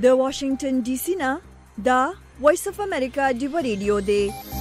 د واشنگټن ډي سي نه دا وایس اف امریکا ډیو ریډیو دی.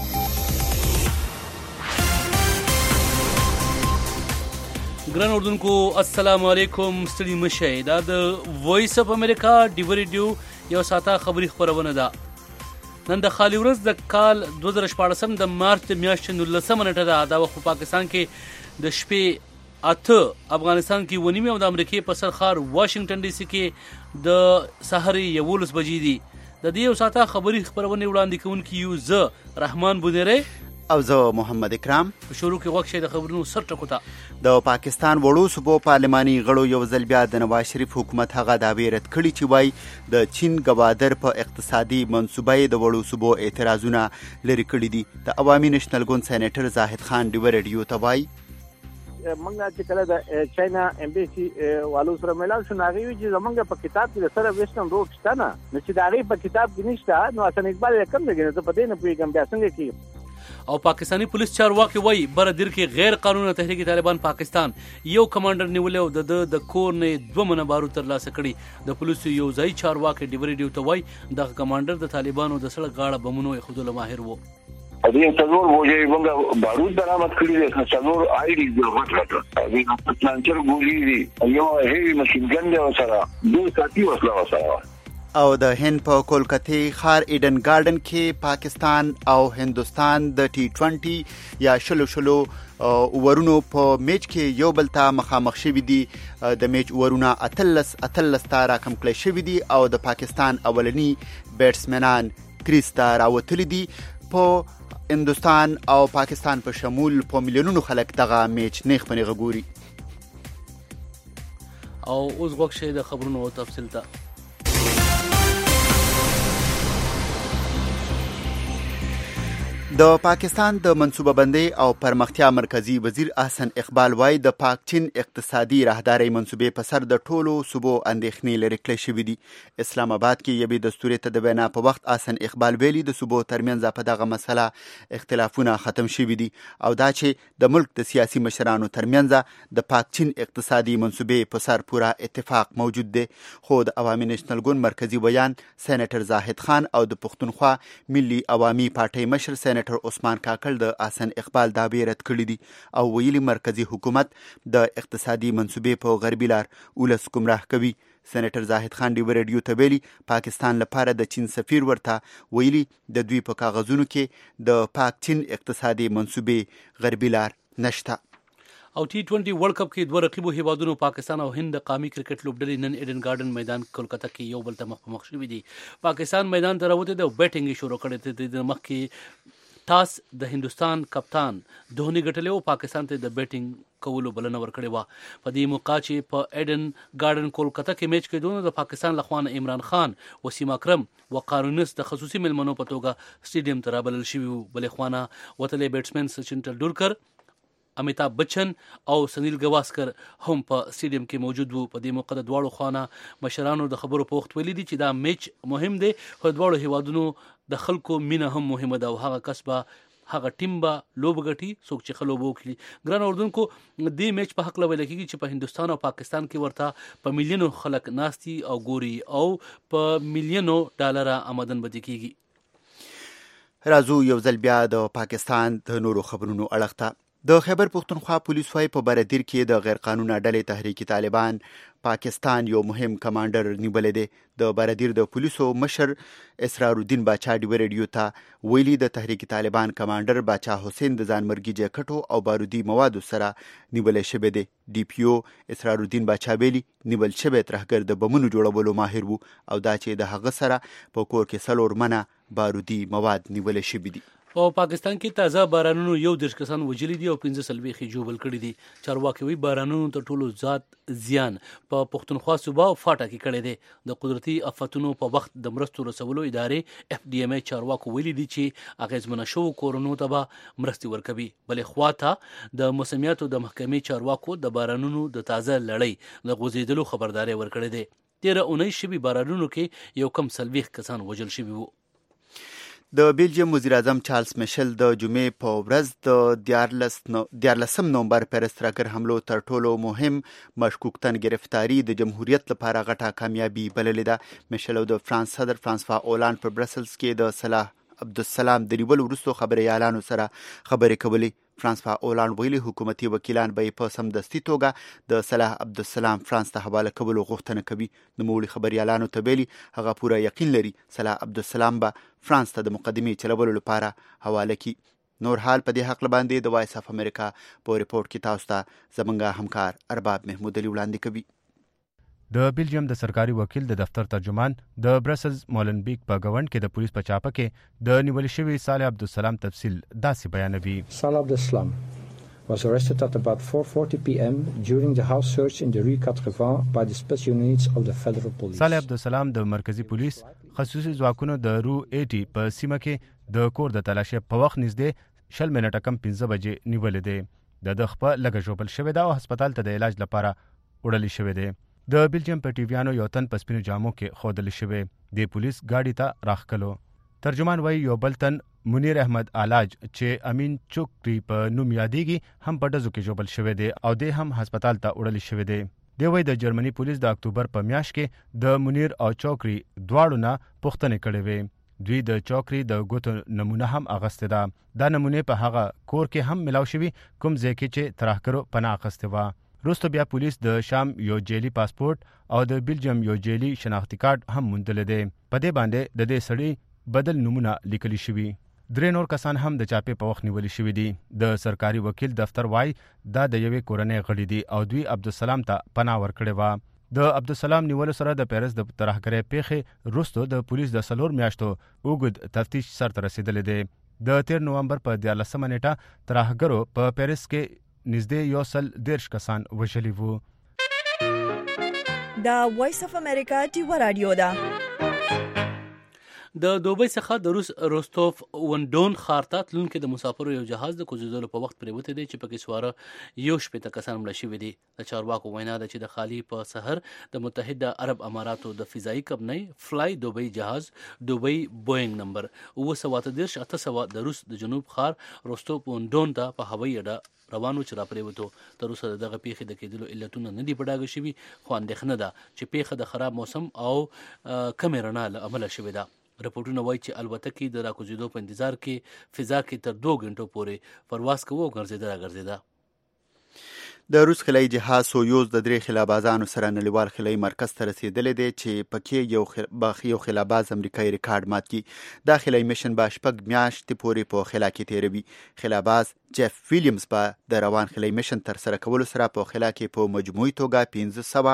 ګران اردوونکو السلام علیکم، ستړي مشئ. دا د وایس اف امریکا ډیو ریډیو یو ساعته خبري خبرونه ده. نن د خالي ورځ د کال 2014 د مارچ د میاشتې 19 نیټه ده. دا وخت په پاکستان کې د شپې 8، افغانستان کې 9 او د امریکای په سر ښار واشنگټن ډي سي کې د سحر 11 بجې دي. د دې یو ساعته خبري خبرونه وړاندې کوونکی یو زه رحمان بونیری او زه محمد اکرام. په شروع کې وخت شي د خبرونو سر ټکو ته. د پاکستان وړو صوبو پارلماني غړو یو ځل بیا د نواز شریف حکومت هغه دعوی رد کړي چې وایي د چین ګوادر په اقتصادي منصوبې د وړو صوبو اعتراضونه لري کړي دي. د عوامي نېشنل ګوند سېنیټر زاهد خان ډیو ریډیو ته وایي منګه چې کله د چاینا امبیسي والو سره ملاو شو ناغي چې زمونږ په کتاب کې سره ویسټرن روډ شته نه، نو چې داغي په کتاب کې نشته، نو حسن اقبال کم دی نه په دې نه پیغام بیا څنګه کی. او پاکستانی پولیس چارواکي وایي بردیر کې غیر قانوني تحریک طالبان پاکستان یو کمانډر نیولې او د کور نه 2 منه بارود ترلاسه کړي. د پولیسو یو ځای چارواکي ډیو ریډیو ته وایي دغه کمانډر د طالبانو د سړک غاړه بمونو خودلو ماهر وو. دې څلور وجه موږ بارود برآمد کړی دي، څلور آیډي د وټلټ دې پلانچر ګولې دي، یو هیوی ماشين ګن دی سره، دوه ساتي وسله سره. او د هند په کولکته ښار ایډن ګارډن کې پاکستان او هندوستان د T20 یا شلو ورونو په میچ کې یو بل ته مخامخ شوي دي. د میچ ورونه 13 تا راکم کړی شوي دي او د پاکستان اولنی بیټسمنان کریس ته راوتلي دي. په هندوستان او پاکستان په شمول په میلیونونو خلک دغه میچ نیغ په نیغه ګوري. او اوس وخت شي د خبرونو تفصیل ته. د پاکستان د منصوبه بندي او پرمختیا مرکزی وزیر احسن اقبال وایي د پاک چین اقتصادي راهداري منصوبې په سر د ټولو صوبو اندېښنې لري کړې شوې دي. اسلام آباد کې یوې دستوري تدابیر په وخت احسن اقبال ویلي د صوبو ترمنځ په دغه مسله اختلافونه ختم شوي دي او دا چې د ملک د سیاسي مشرانو ترمنځ د پاک چین اقتصادي منصوبې په سر پوره اتفاق موجود دی. خو د عوامي نېشنل ګوند مرکزی ویان سېنیټر زاهد خان او د پښتونخوا ملي عوامي پارټۍ مشر سېنیټر عثمان کاکل د احسن اقبال دعوی رد کړي دي او ویلي مرکزی حکومت د اقتصادي منصوبې په غربي لار ولس گمراه کوي. سېنیټر زاهد خان ډیو ریډیو ته ویلي پاکستان لپاره د چین سفیر ورته ویلي د دوی په کاغذونو کې د پاک چین اقتصادي منصوبې غربي لار نشته. او T20 ورلد کپ کې دوه رقیبو هیوادونو پاکستان او هند د قومي کرکټ لوبډلې نن ایډن ګارډن میدان کولکته کې یو بل ته مخ په مخ شوي دي. پاکستان میدان ته راوته د بیټینګ شروع کړی دی. د مخ کې ټاس د هندوستان کپتان دهونی ګټلې او پاکستان ته د بیټینګ کولو بلنه ورکړې وه. په دې موقع چې په ایډن ګارډن کولکته کې میچ کېدو د پاکستان لخوانه عمران خان، وسیم اکرم و قارونس د خصوصي ملمنو په توګه سټیډیم ته رابلل شوي وو. بلې خوانه وتلې بیټسمن سچن تندولکر، امیتابھ بچن او سنیل گواسکر هم په سټیډیم کې موجود وو. په دې موقع د دواړو خوانه مشرانو د خبرو په وخت ویلي دي چې دا میچ مهم دی، خو دواړو هیوادونو د خلکو مینه هم مهمه ده او هغه کس به هغه ټیم به لوب غټي څوک چې خلوب وکړي. ګران اردوونکو دې میچ په حق لوي لکه چې په هندوستان او پاکستان کې ورته په میلیونو خلک ناشتي او ګوري او په میلیونو ډالر آمدن بده کیږي. راځو یو ځل بیا د پاکستان د نورو خبرونو اړخ ته. د خیبر پختونخوا پولیس وايي په بردیر کې د غیر قانوني ډلې تحریک طالبان پاکستان یو مهم کمانډر نیولې دی. د بردیر د پولیسو مشر اسرار الدین باچا ډیو ریډیو ته ویلي د تحریک طالبان کمانډر باچا حسین د ځانمرګي جاکټو او بارودي موادو سره نیولې شوی دی. ډي پی او اسرار الدین باچا ویلي نیول شوی ترهګر د بمونو جوړولو ماهر وو او دا چې د هغه سره په کور کې 4 منه بارودي مواد نیولې شوی دي. په پاکستان کې تازه بارانونو 11 کسان وژلي دي او 15 سلويخي جوبل کړي دي. چارواکي وی بارانونو ته ټولو ذات زیان په پښتونخوا صوبه او فاټا کې کړي دي. د قدرتي آفتونو په وخت د مرستو رسولو ادارې FDMA چارواکو ویلي دي چې اغیزمنه شو کورونو ته به مرستي ورکوي. بلې خواته د موسمیاتو د محکمې چارواکو د بارانونو د تازه لړۍ د غوزیدلو خبرداري ورکړي دي. 13 اونۍ شوي بارانونو کې یو کم سلويخ کسان وژل شوي وو. د بیلجیم وزیر اعظم چارلز میشل د جمعې په ورځ د 14 نومبر پیرس تراکر حملو تر ټولو مهم مشکوک تن گرفتاری د جمهوریت لپاره غټه کامیابی بللې ده. میشل او د فرانس صدر فرانسوا اولاند په برسلز کې د صلاح عبدالسلام د نیولو وروسته خبريالانو سره خبرې کولې. فرانسوا اولاند ویلي حکومتي وکیلان به په سمدستي توګه د صلاح عبدالسلام فرانس ته حواله کولو غوښتنه کوي. نوموړي خبريالانو ته ویلي هغه پوره یقین لري صلاح عبدالسلام به فرانس ته د مقدمې چلولو لپاره حواله کی. نور حال په دې حق باندې د وایس اف امریکا په ریپورت کې تاسو ته زمونږ همکار ارباب محمود علي وړاندې کوي. د بیلجیم د سرکاري وکیل د دفتر ترجمان د برسلز مولنبیک په گوند کې د پولیس په چاپه کې د نیول شوی صالح عبدالسلام تفصیل داسې بیانوي. صالح عبدالسلام was arrested at about 4:40 p.m. during the house search in the Rue 80 by the special units of the federal police. صالح عبدالسلام د مرکزی پولیس خصوصي ځواکونو د رو 80 په سیمه کې د کور د تلاشۍ په وخت نږدې 10 منټه کم 15 بجې نیولې ده. د خپل لګ جوړل شوی دا او هسپتال ته د علاج لپاره وړل شوی دی. د بیلجیم په ټیویانو یو تن په سپینو جامو کې خودل شوی د پولیس گاډي ته راخکلو. ترجمان وایي یو بل تن منیر احمد علاج چې امین چوکری په نوم یادېږي هم په ډزو کې جوړل شوی دی او د هم هسپتال ته وړل شوی دی. دی وایي د جرمني پولیس د اکتوبر په میاشت کې د منیر او چوکری دواړو نه پوښتنه کړې وې. دوی د چوکری د ګوتو نمونه هم اغسته ده. دا نمونه په هغه کور کې هم ملاو شوی کوم ځای کې چې ترهګرو پناه اخسته و. وروسته بیا پولیس د شام یو جیلی پاسپورت او د بیلجیم یو جیلی شناختی کارت هم موندل دي. په دې باندې د دې سړي بدل نمونه لیکل شوی. 3 نور کسان هم د چاپې په وخت نیول شوی دي. د سرکاري وکیل دفتر وای دا د یوې کورنۍ غړي دي او دوی عبدالسلام ته پناه ورکړې و. د عبدالسلام نیولو سره د پیرس د ترهګرۍ پیښې وروسته د پولیس د 4 میاشتو اوږد تفتیش سرته رسیدلی دی. د 13 نومبر په 14 نیټه ترهګرو په پیرس کې نږدې 110 کسان وژلي وو. دا وایس اف امریکا ټیو رادیو ده. د دوبۍ څخه د روس روستوف وندون ښار ته تلونکي د مسافرو یو جهاز د کوزیدلو په وخت پریوتی دی چې پکې سواره یو شپېته کسان مړه شوي دي. د چارواکو وینا ده چې د خالي په سحر د متحده عرب اماراتو د فضایي کمپنۍ فلای دوبۍ جهاز دوبۍ بوینګ نمبر 938 د روس د جنوب ښار روستوف وندون ته په هوایي اډه روانو چې راپریوتو. تر اوسه دغه پیښې د کېدلو علتونه نه دي په ډاګه شوي خو اندېښنه ده چې پیښه د خراب موسم او کمې رڼا له امله شوې ده. رپورټونه وایي چې الوتکې د راکوزیدو په انتظار کې فضا کې تر 2 غنټو پورې پرواز کوو او ګرځېده. د روس خلای جهاز سویوز د 3 خلابازانو سره نړیوال خلای مرکز ته رسیدلی دی چې پکې یو خلاباز امریکایي ریکارډ مات کی. دا خلای میشن به 6 میاشتې پورې په خلا کې تیروي. خلاباز جف ویلیامز به د روان خلای میشن تر سره کولو سره په خلا کې په مجموعي توګه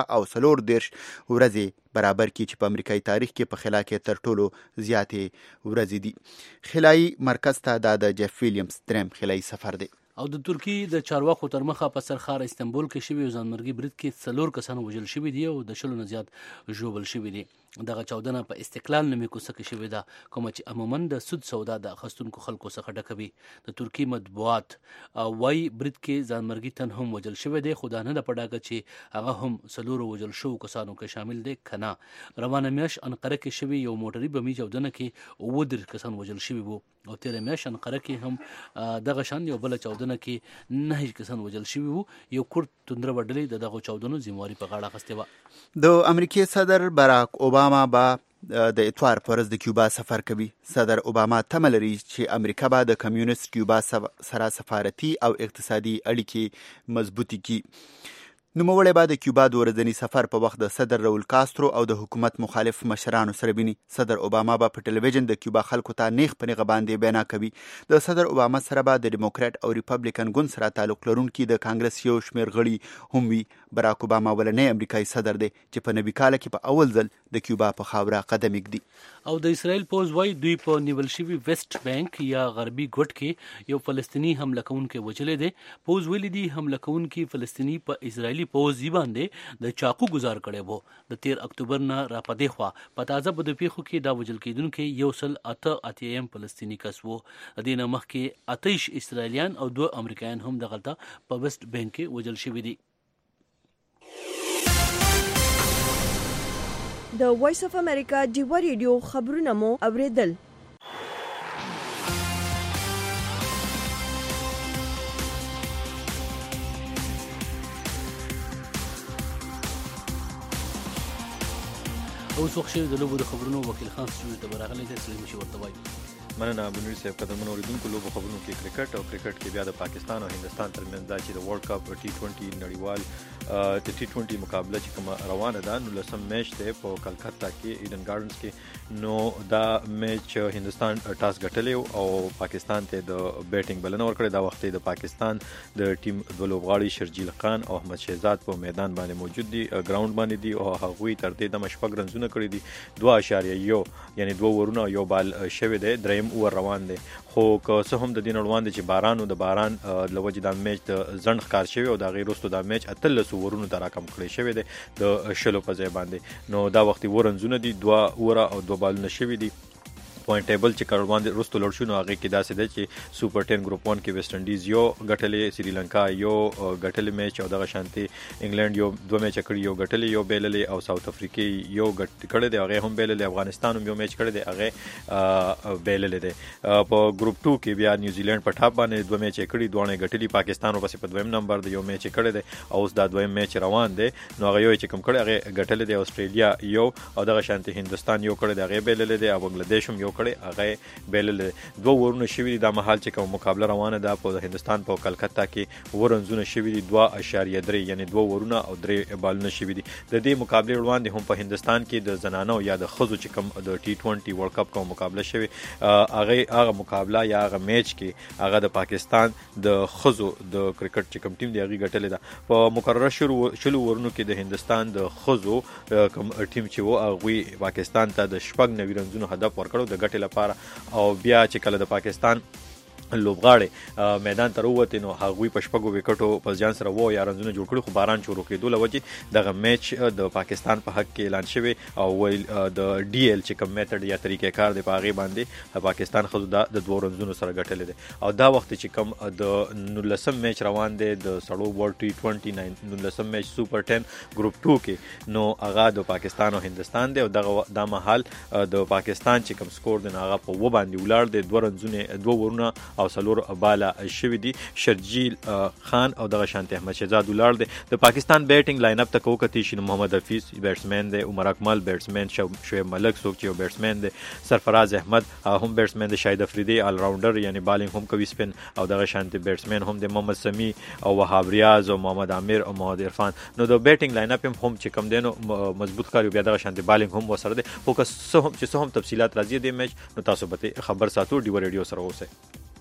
1540 ورځې برابر کی چې په امریکایي تاریخ کې په خلا کې تر ټولو زیاتې ورځې دي. خلای مرکز ته د جف ویلیامز دریم خلای سفر دی. او د ترکی د چارواکو تر مخه په سرخار استنبول کې شوی ځانمرګي برید کې 4 کسان وژل شوي دي او د 10 نه زیات ژوبل شوي دي. دغه چاودنه په استقلال نومې کوڅه کې شوې ده کومه چې عموما د سود سودا د اخیستونکو خلکو څخه ډکوي. د ترکی مطبوعات وايي برید کې ځانمرګي تن هم وژل شوی دی خو دا نه ده په ډاګه چې هغه هم 4 وژل شوو کسانو کې شامل دی کنه. روانه میاشت انقره کې شوی یو موټري بمي چاودنه کې 9 کسان وژل شوي وو او تیر میاشت انقره کې هم دغه شان یو بل چاودنه کې 9 کسان وژل شوي وو. یو کورد توندره وډلې دغه چاودنو ذمہواری په غاړه اخیستې و. د امریکای صدر باراک اوباما به د اتوار پر ورځ د کیوبا سفر کوي. صدر اوباما تمه لري چې امریکا به د کمیونست کیوبا سره سفارتي او اقتصادي اړیکې مضبوطې کړي. نوموړی به د کیوبا د ورځني سفر په وخت د صدر راول کاسترو او د حکومت مخالف مشرانو سره ویني. صدر اوباما به په ټلویزیون د کیوبا خلکو ته نیغ په نیغه باندې بیان کوي. د صدر اوباما سره به د ډیموکرات او ریپبلیکن ګوند سره تعلق لرونکي د کانګرس یو شمېر غړي هم وي. باراک اوباما ولنی امریکایي صدر دی چې په 90 کال کې په اول ځل د کیوبا په خاوره قدم ایږدي. او د اسرائیل پوز وای دوی په نیول شوی ویسٹ بانک یا غربي ګوټ کې یو فلسطینی حمله کوونکی وژلې دی. پوز ویلي دی حمله کوونکی فلسطینی په اسرائیلی پوز باندې د چاقو گزار کړی وو. د 13 اکتوبر نه را پدې خوا په تازه بدو پیښو کې دا وژل کېدونکي یو سل اتیم فلسطینی کس وو. د دې نه مخکې 28 اسرائیلیان او 2 امریکایان هم دغلته په ویسٹ بانک کې وژل شوي دي. د وایس اف امریکا ډیو ریډیو خبرونه مو اوریدل. اوس وخت شوی د لوبو د خبرونو وکیل خان سټوډیو ته راغلی دی سلیم شي ورته وایي. مننه منیر صاحب. قدرمن اوریدونکو، لوبو خبرونو کې کرکټ کې بیا د پاکستان او هندستان ترمنځ دا چې د ورلد کپ T20 نړیوال د T20 مقابله چې کوم روانه ده، نو لسم میچ دی په کلکتا کې ایډن ګارډنز کې. نو دا میچ هندستان ټاس ګټلی او پاکستان ته د بیټینګ بلنه ورکړې. دا وخت د پاکستان د ټیم د لوبغاړي شرجیل خان او احمد شهزاد په میدان باندې موجود دي، ګراوند باندې دي او هغوی تر دې د مشپږ رنزونه کړی دي، 2.1 یعنی 2 ورونه یو بال شوی دی، دریم اور روان دی. خو که څه هم د دې روان دی چې د باران لوجې دا میچ د ځنډ ښکار شوی او د هغې وروسته دا میچ 13 ورونو ته راکم کړی شوی دی د شلو په ځای باندې. نو دا وخت ورنزونه دي، 2 اوره او 2 بالونه شوي دي. پوینټ ټیبل چې کړوان دي رستو لړ شو، نو هغه کې داسې ده چې سوپر 10 ګروپ 1 کې ویسټ انډیز یو ګټلې، سریلانکا یو ګټلې میچ او دغه شانتي انګلند یو 2 میچ کړی، یو ګټلې یو بیللې او ساوث افریقا یو ګټ کړی دی، هغه هم بیللې. افغانستان هم یو میچ کړی دی، هغه بیللې دی. په ګروپ 2 کې بیا نیوزیلند په ټاپ باندې 2 میچ کړی، دوه ګټلې. پاکستان ورپسې په دویم نمبر دی، یو میچ کړی دی او اوس دا دویم میچ روان دی. نو هغه یو چې کوم کړی هغه ګټلې دی. استرالیا یو او دغه شانتي هندستان یو کړی دی، هغه بیللې دی. او بنگلاديش هم یو کړی، هغه بیلل. 2 ورونه شوي دي. دا مهال چې کوم مقابله روانه ده په هندستان په کلکتا کې ورنزونه شوي دي 2.3 یعنی 2 ورونه او 3 بالونه شوي دي. د دې مقابله وړاندې هم په هندستان کې د زنانو یا د ښځو چې کوم د T20 ورلد کپ کوم مقابله شوي، هغه مقابله یا هغه میچ کې هغه د پاکستان د ښځو د کرکټ چې کوم ټیم دی هغه ګټلې ده. په مقرره شلو ورونو کې د هندستان د ښځو کوم ټیم چې و هغه پاکستان ته د 90 رنزونو هدف ورکړو د ګټې لپاره. او بیا چې کله د پاکستان لوبغاړي میدان ته ووتې، نو هغوی په 6 وکټو په ځان سره 2 رنزونه جوړ کړي، خو باران شروع کېدو له وجې دغه میچ د پاکستان په حق کې اعلان شوی او د DL چې کوم میتھډ یا طریقې کار دی په هغې باندې پاکستان ښځو د 2 رنزونو سره ګټلی دی. او دا وخت چې کوم د 19 میچ روان دی د سړو ورلد T20 19 میچ سوپر 10 ګروپ 2 کې، نو هغه د پاکستان او هندستان دی. او دا مهال د پاکستان چې کوم سکور دی هغه په 2 باندې ولاړ دی، 2 رنزونه 2 ورونه او سلور بالا شوی دي. شرجیل خان او دغه شانتي احمد شهزاد ولار دي. د پاکستان بیټینګ لاین اپ ته کوکتی شي محمد حفیظ بیټسمن دی، عمر اکمل بیټسمن، شعیب ملک څوک چې بیټسمن دی، سرفراز احمد هم بیټسمن دی، شاهد افریدی آل راونډر یعنی بالینګ هم کوي سپین او دغه شانتي بیټسمن هم دی، محمد سمی او وهاب ریاض او محمد عامر او محمد عرفان. نو د بیټینګ لاین اپ هم چې کم دینو مضبوط کاری بیا دغه شانتي بالینګ هم وسره دی. خو که څه هم تفصيلات راځي د میچ، نو تاسو به خبر ساتو ډیو ریډیو سره اوسه.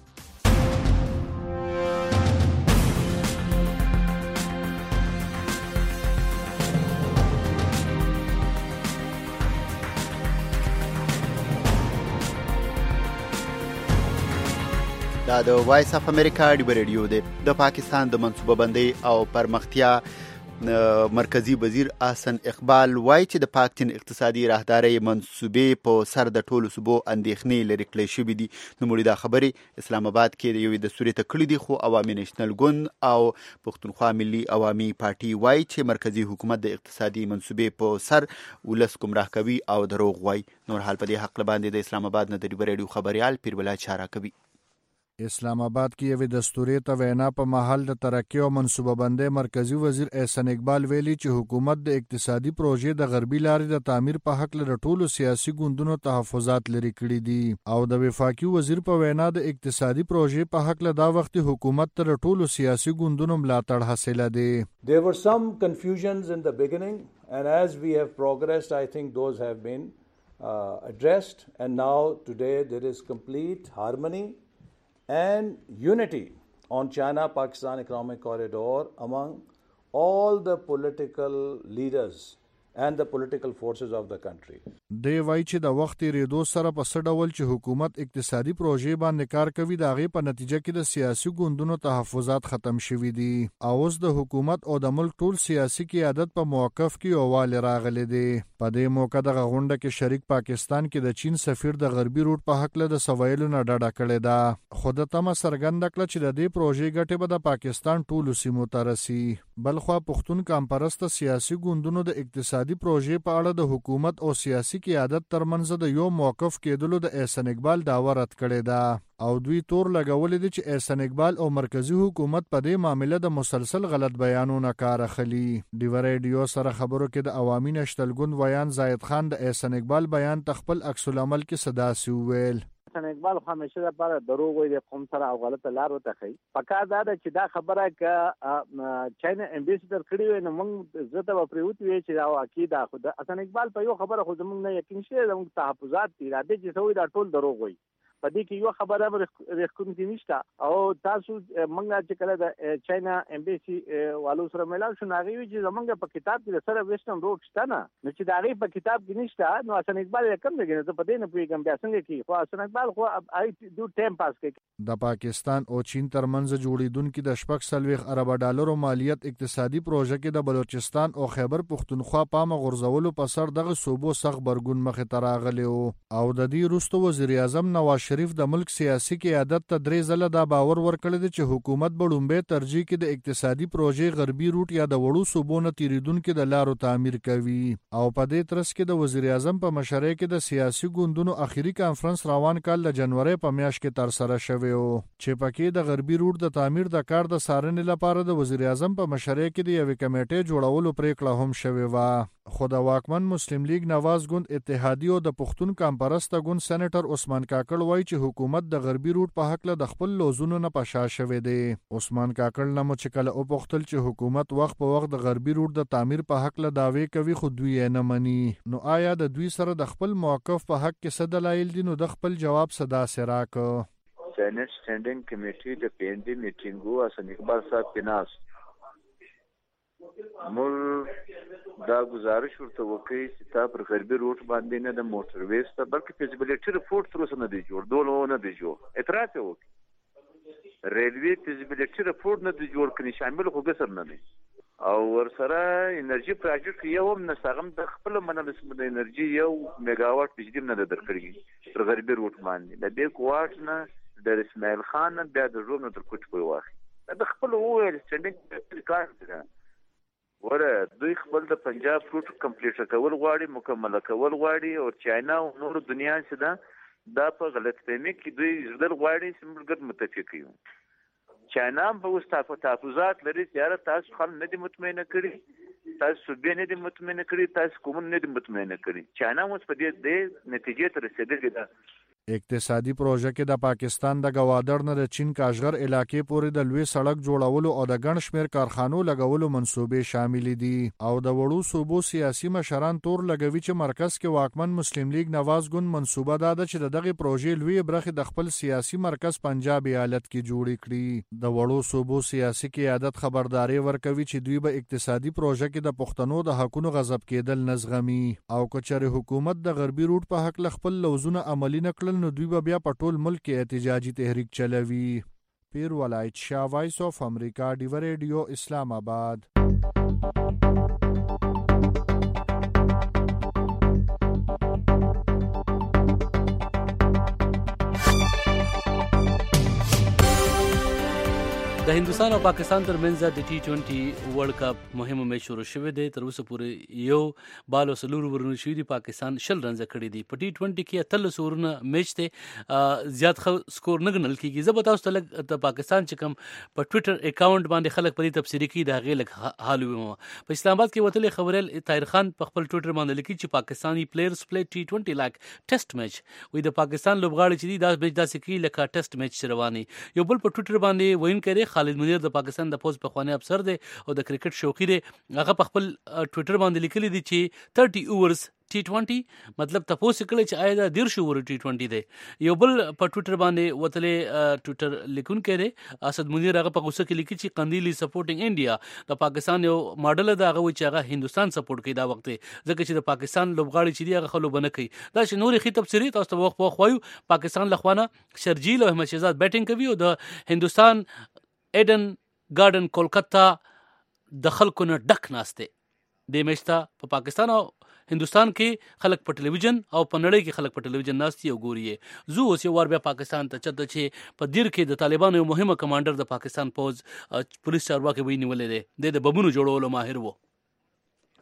دا د وایس اف امریکا ډیو ریډیو دی. د پاکستان د منصوبه بندي او پرمختیا مرکزی وزیر احسن اقبال وایي چې د پاکستان اقتصادي راهداري منصوبې په سر د ټولو صوبو اندېښنې لري کړې شوې دي. نو مړي دا خبرې اسلام آباد کې د یوې دستوري ته کړې دي، خو عوامي نېشنل ګوند او پښتونخوا ملي عوامي پارټي وایي چې مرکزی حکومت د اقتصادي منصوبې په سر ولس ګمراه کوي او دروغ وایي. نور حال په دې حق باندې د اسلام آباد نه د ډیو ریډیو خبريال پیربلا چاره کوي. اسلام آباد کې یوې دستوري ته وینا په محل د ترقی او منصوبه بندۍ مرکزی وزیر احسن اقبال ویلي چې حکومت د اقتصادي پروژې د غربي لارې د تعمیر په حق له ټولو سیاسي ګوندونو تحفظات لري کړي دي. او د وفاقي وزیر په وینا د اقتصادي پروژې په حق له دا وخت حکومت تر ټولو سیاسي ګوندونو ملاتړ حاصله دي. There were some confusions in the beginning and as we have progressed I think those have been addressed and now today there is complete harmony and unity on China-Pakistan economic corridor among all the political leaders and the political forces of the country. دی وایي چې د وخت ریدو سره په څه ډول چې حکومت اقتصادي پروژې باندې کار کوي د هغې په نتیجه کې د سیاسي ګوندونو تحفظات ختم شوي دي او اوس د حکومت او د ملک ټول سیاسي قیادت په موقف کې یووالی راغلی دی. په دې موقع دغه غونډه کې شریک پاکستان کې د چین سفیر د غربي روټ په حق له د سوایلو نه ډډه کړې ده، خو د تمه څرګنده کړه چې د دې پروژې ګټې به د پاکستان ټولو سیمو ته رسي. بلخوا پښتون کامپرسته سیاسي ګوندونو د اقتصادي اقتصادي پروژې په اړه د حکومت او سیاسي قیادت ترمنځ د یو موقف کېدلو د احسان اقبال دعوه رد کړې ده او دوی تور لګولې دي چې احسان اقبال او مرکزی حکومت په دې معاملې د مسلسل غلط بیانونو کار اخلي. ډیو ریډیو سره خبرو کې د عوامي نشتلګوند ویان زاید خان د احسان اقبال بیان تخپل عکس العمل کې صدا سی ویل. احسان اقبال خو همیشه لپاره دروغ وایي د قوم سره او غلطه لار وتخی. پکار دا ده چې دا خبره ک چاینا امبیسیډر کړی وي نو موږ زته به پریوت وي چې دا عقیده خو د احسان اقبال په یو خبره خو زموږ نه یقین شي زموږ تحفظات دي را دي چې سوی دا ټول دروغ وایي. په دې کې یو خبره ریښکونکې نشته او تاسو موږ چې کله د چاینا امبیسي والو سره ملاو شو هغه وی چې زمونږ په کتاب کې د سره ویسټرن روډ شته نه نو چې دا غي په کتاب کې نشته نو احسان اقبال کم دی نه په دې نه پیغام بیا څنګه کې خو احسان اقبال خو آی ډو ټایم پاس کوي. د پاکستان او چین ترمنځ جوړیدونکو د $40 ارب ډالرو مالیت اقتصادي پروژه کې د بلوچستان او خیبر پختونخوا پامه غورځولو په سر دغه صوبو سخت برګون مخې ته راغلی او د دې وروسته وزیر اعظم نواز شریف د ملک سیاسي قیادت ته 3 ځله دا باور ورکړی دی چې حکومت به لومبه ترجیح کې د اقتصادي پروژې غربي روټ یا د وړو صوبو نه تیریدونکو د لارو تعمیر کوي او په دې ترڅ کې د وزیر اعظم په مشرۍ کې د سیاسي ګوندونو اخیری کانفرنس روان کال د جنوري په میاشت کې تر سره شوی او چې پکې د غربي روټ د تعمیر د کار د سارنې لپاره د وزیر اعظم په مشرۍ کې د یوې کمیټې جوړولو پریکړه هم شوې و. خو د واکمن مسلم لیگ نواز ګوند اتحادیه او د پښتون کمپرسته ګوند سېنیټر عثمان کاکړ وایي چې حکومت د غربي روټ په حق له د خپل لوزونو نه پشا شوی دی. عثمان کاکړ نه مو چې کله او پختل چې حکومت وخت په وخت د غربي روټ د تعمیر په حق له داوی کوي خو دوی نه مني نو آیا د دوی سره د خپل موقف په حق کې څه دلایل دي نو د خپل جواب صدا سراک. سینټ سټینډینګ کمیټې د پی ان ډي میټینګو احسان اقبال صاحب پیناس مور دا گزارش ورته وکړي چې تا پر غربي روټ باندې نه د موټر ویسته بلکې فیزیبিলিټي رپورټ تر اوسه نه دی جوړ دولو نه دی جوړ اعتراض وکړي ریلوی فیزیبিলিټي رپورټ نه دی جوړ کړي شامل خو ګسر نه دی او ورسره انرژي پروجیکټ یو هم نسغم د خپل منلس د انرژي 1 میگاواټ بجلی نه درکړي پر غربي روټ باندې د بیک واټ نه د اسماعیل خان بیا د روم نه تر کوټ په واخی د خپل وویل سټینډینګ کار دی وره دوی خپل د پنجاب روټ کمپلیټ کول غواړي مکمل کول غواړي او چاینا او نور دنیا څخه دا په غلط فهمي کې دوی زړه غواړي چې موږ ګډ متفق یو. چاینا په واستافه تحفظات لري چې تاسو خل نه دي مطمئنه کړی تاسو به نه دي مطمئنه کړی تاسو کوم نه دي مطمئنه کړی چاینا اوس په دې نتیجې ته رسیدلې ده. اقتصادي پروژه کې د پاکستان د گوادر نه د چین کاشغر علاقې پورې د لوی سړک جوړولو او د ګڼ شمېر کارخانو لګولو منصوبې شامل دي او د وړو صوبو سیاسي مشران تور لګوي چې مرکز کې واکمن مسلم لیگ نواز ګوند منصوبه ده چې دغه پروژې لوی برخه د خپل سیاسي مرکز پنجاب ایالت کې جوړې کړي. د وړو صوبو سیاسي قیادت خبرداري ورکوي چې دوی به اقتصادي پروژه کې د پښتنو د حقونو غصب کېدل نزغمي او کچره حکومت د غربي روټ په حق خپل لوزونه عملی نکړل نو دوی به بیا په ټول ملک کې احتجاجي تحریک چلوي. پیر ولایت شاه وایس اف امریکا ډیو ریډیو اسلام آباد. د هندستان او پاکستان ترمنځ د T20 ورلد کپ مهمه میچ شروع شوه دی. تر اوسه پورې یو بال او سلور ورونه شوي دي. پاکستان 10 رنز کړي دي. په T20 کې 13 ورونه میچ ته زیات سکور نه ګڼل کیږي. زه به تاسو ته لږ د پاکستان چې کوم په ټوئیټر اکاونټ باندې خلک په دې تبصری کوي دا غي لږ حال ویم. په اسلام آباد کې وتلې خبرل طاهر خان په خپل ټوئیټر باندې لیکي چې پاکستاني پلیئرز پلی T20 لایک ټیسټ میچ. وې د پاکستان لوبغاړي چې دا میچ داسې کوي لکه ټیسټ میچ رواني. یو بل په ټوئیټر باندې وین کړي خالد منیر د پاکستان د پوز په خوانی افسر دی او د کرکټ شوقي دی. هغه په خپل ټوئیټر باندې لیکلي دي چې 30 اوورز T20 مطلب تاسو کله چې آیا د 150 اوور T20 دی. یو بل په ټوئیټر باندې وتلې ټوئیټر لیکون کړي اسد منیر هغه په غوسه کې لیکي چې قندیلی سپورټینګ انډیا د پاکستان یو ماډل دا هغه چې هغه هندستان سپورټ کوي دا وخت ځکه چې د پاکستان لوبغاړي چې دی هغه خلو بنه کوي. دا چې نورې خې تبصری تاسو ته وخت خوایو پاکستان لخوانه شرجیل او احمد شهزاد بیټینګ کوي او د هندستان ایډن ګارډن کولکتا د خلکو نه ډک ناشته د میشته په پاکستان او هندستان کې خلک په ټلویزیون او په نړۍ کې خلک په ټلویزیون ناشتي او ګوري. زه اوس یو ور بیا پاکستان ته چته چې په دیر کې د طالبانو یو مهمه کمانډر د پاکستان پوز پولیس چارواکي ویني ولې دی د بمونو جوړولو ماهر وو.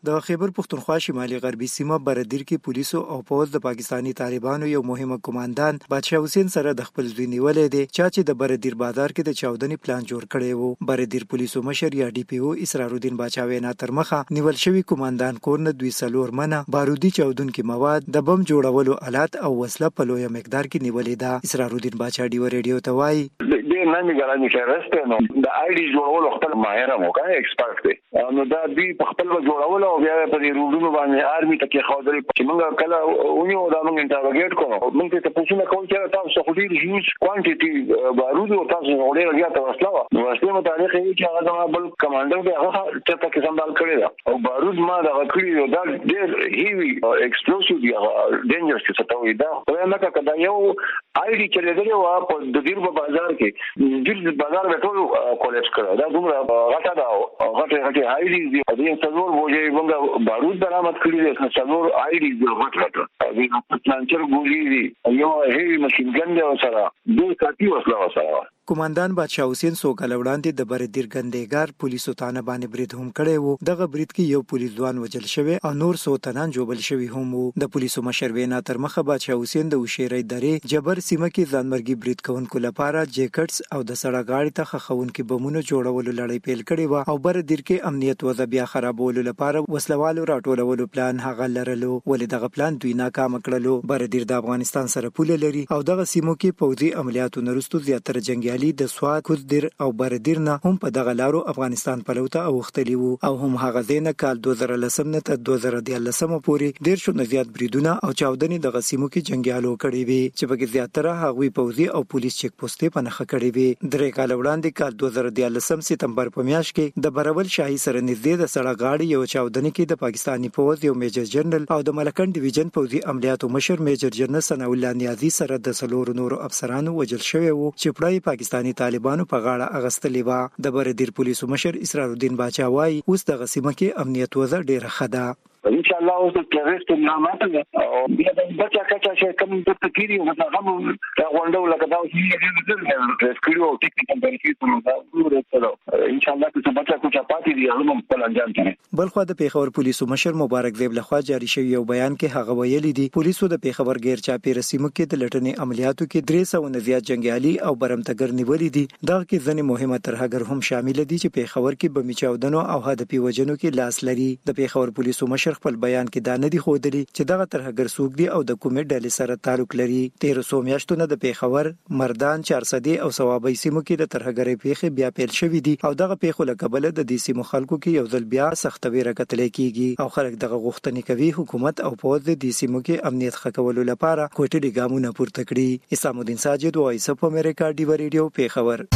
د خیبر پختونخوا شمالي غربي سیمه بردیر کې پولیسو او پوز د پاکستانی طالبانو یو مهمه کمانډان بادشاه حسین سره د خپل ځوی نیولې دي چې د بردیر بازار کې د چاودنې پلان جوړ کړی وو. بردیر پولیسو مشر یا ډي پی او اسرار الدین باچا وینا تر مخه نیول شوی کمانډان کور نه 2 منه بارودي چاودونکو مواد د بم جوړولو آلات او وسله په لوی مقدار کې نیولې ده. اسرار الدین باچا ډیو ریډیو ته وایي د نن ګرانی شهرسته نو د آی ډي جوړولو خپل ماهر مو کا ایکسپرت دی نو دا دی په خپل جوړولو او بیا په دې روډونو باندې آرمي ته کې خاطر چې موږ کله اونیو دا موږ انټروګیټ کوو موږ ته پوښتنه کوو چې تاسو خو ډیر هیوج کوانټیټي بارود او تاسو غوړې لګیا تاسو وسله نو وسله متعلق یې چې هغه بل کمانډر دی هغه چې تاسو سمبال کړی دا او بارود ما دا کړی دا ډیر هیوی ایکسپلوسیو دی ډینجرس څه ته وي دا وایم کدا یو آی ډي چې لري وا په د دیر په بازار کې د بازار په ټول کولیپس کړو دا دومره غټه دا غټه آی ډي دی د څلور وجه موږ بارود برآمد کړی دي څلور آی ډي د غټه د پلانچر ګولې دی یو هی ماشين ګن دی سره دوه کاټي وسله سره. کمانډان بادشاه حسین سو کال وړاندې د بردیر ګندګار پولیسو تانه باندې برید هم کړی وو. دغه برید کې یو پولیس ځوان وجل شوی او نور 100 تنان جوړل شوی هم وو. د پولیسو مشر وینا تر مخه بادشاه حسین د وشيرې درې جبر سیمه کې ځانمرګي برید کوونکو لپاره جیکټس او د سړک غاړې ته خخونکو بمونو جوړولو لړۍ پیل کړې و او بردیر کې امنیت وضع بیا خرابولو لپاره وسلوالو راټولولو پلان هغه لرلو ولې دغه پلان دوی ناکام کړلو. بردیر د افغانستان سره پوله لري او دغه سیمو کې پوځي عملیاتو نرستو زیاتره جنگي د سواد کوزدیر او بردیر نه هم په دغه لارو افغانستان په لوته اوختلی وو او هم هغه دینه کال 2010 نه تر 2013 پورې ډیر شو زیات بریدونه او چاودنې د غسیمو کې جنگیالو کړي وي چې په کې زیاتره هغوی پوځي او پولیس چک پوسټې په نخښه کړي وي. درې کال وړاندې کال 2013 سپتمبر په میاشت کې د برول شاهي سره نږدې د سړک غاړې یو چاودنې کې د پاکستانی پوځ یو میجر جنرال او د ملکن ډیویژن پوځي عملیاتو مشر میجر جنرال ثنا الله نیازي سره د څلور نورو افسرانو وژل شوی وو چې پړای پاکستانی طالبانو په غاړه اغستلې و. د بردیر پولیسو مشر اسرار الدین باچا وایي اوس د غسیمه کې امنیت وضع ډیره ښه ده. ان شاء الله اوس د ټیرریست نامات او بیا د بچا کچا چې کوم د تکیری او هغه غونډه لکه دا چې د ریسکیو او ټیکنیکل بریفینګ دا ورته ان شاء الله چې بچا کوچا پاتې دي هغه په انجام کړي. بلخو د پیښور پولیسو مشر مبارک زیب لخوا جاری شوی یو بیان کې هغه ویلي دي پولیسو د پیښور غیر چاپی رسیمو کې د لټنې عملیاتو کې 300 نه زیات جنگیالي او برمتګر نیولې دي. دغه کې ځنې مهمه ترهګر هم شامل دي چې پیښور کې بمی چاودنو او هدفي وجنو کې لاس لري. د پیښور پولیسو مشر خپل بیان کې دا نه دي خودلی چې دغه ترهګر څوک دي او د کومې ډلې سره تعلق لري. 1300 میاشتو نه د پیښور مردان 400 او ثوابي سیمو کې د ترهګرۍ پیښې بیا پیل شوې دي او دغه پیښو لکبل د دې سیمو خلکو کې یو ځل بیا سخت ویره کتل کیږي او خلک دغه غوښتنې کوي حکومت او پوز د دې سیمو کې امنیت ښه کولو لپاره کوټې ګامونه پورته کړي. اسلام الدین ساجد وایس اف امریکا ډیو ریډیو پیښور.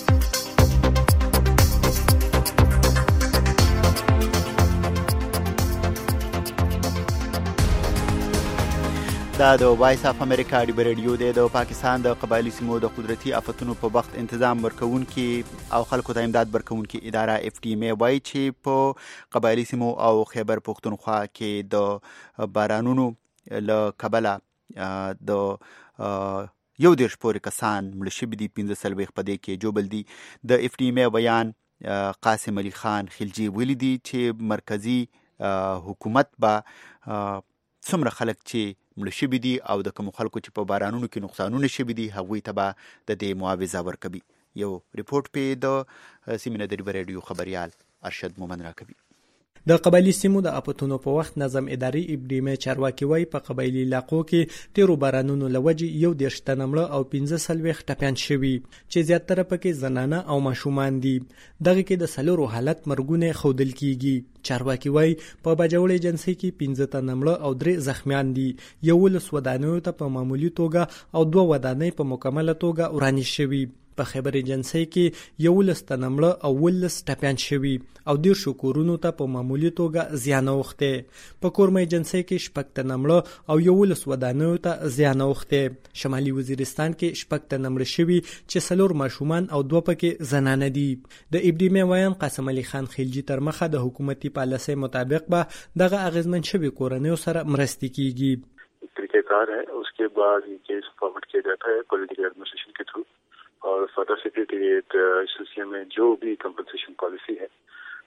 دا د وایس اف امریکا ډیو ریډیو د پاکستان د قبایلی سیمو د قدرتي آفتونو په وخت تنظیم ورکوونکي او خلکو ته امداد ورکوونکي اداره اف ټي ام وایي چې په قبایلی سیمو او خیبر پختونخوا کې د بارانونو له کبله د یو دیرش پورې کسان مړه شوي دي 15 په دې کې جوبل دي. د اف ټي ام بیان قاسم علي خان خلجي ویلي دي چې مرکزی حکومت به څومره خلک چې مړه شوي دي او د کوم خلکو چې په بارانونو کې نقصانونه شوي دي هغوی ته به د دې معاوضه ورکوي. یو ریپورت په د سیمینه د ریډیو ریډیو خبريال ارشد مومن راکوي. د قبایلی سیمو د اپتونو په وخت نظم اداري ابډیمه چارواکي وای په قبایلی علاقو کې تیرو بارانونو لوجي یو د شتنمړه او 15 ټپيان شوي چې زیاتره پکې زنانه او ماشومان دي. دغه کې د سلورو حالت مرګونه خودل کیږي. چارواکي وای په بجوړ ایجنسی کې 15 تنمړه او 3 زخمیان دي. یو ولس ودانیو ته په معمولی توګه او 2 ودانۍ په مکمله توګه ورانی شوي. په خیبر ایجنسی کې یو ولس تنمړه او ولس ټپيان شوي او ډیر شکورونو ته په معمولی توګه زیان اوخته. په کورمه ایجنسی کې شپږ تنمړه او یو ولس ودانیو ته زیان اوخته. شمالي وزیرستان کې شپږ تنمړه شوي چې سلور ماشومان او 2 پکې زنانه دي. د ابډیمه وایان قاسم علي خان خلجي تر مخه د حکومتي پالیسۍ مطابق به دغه اغیزمن شوي کورنیو سره مرستې کیږي. طریقہ ہے اس کے بعد یہ کیس فارورڈ کیا جاتا ہے پولیٹیکل ایڈمنسٹریشن کے تھرو اور فردر سیکریٹریٹ سلسلے میں جو بھی کمپنسیشن پالیسی ہے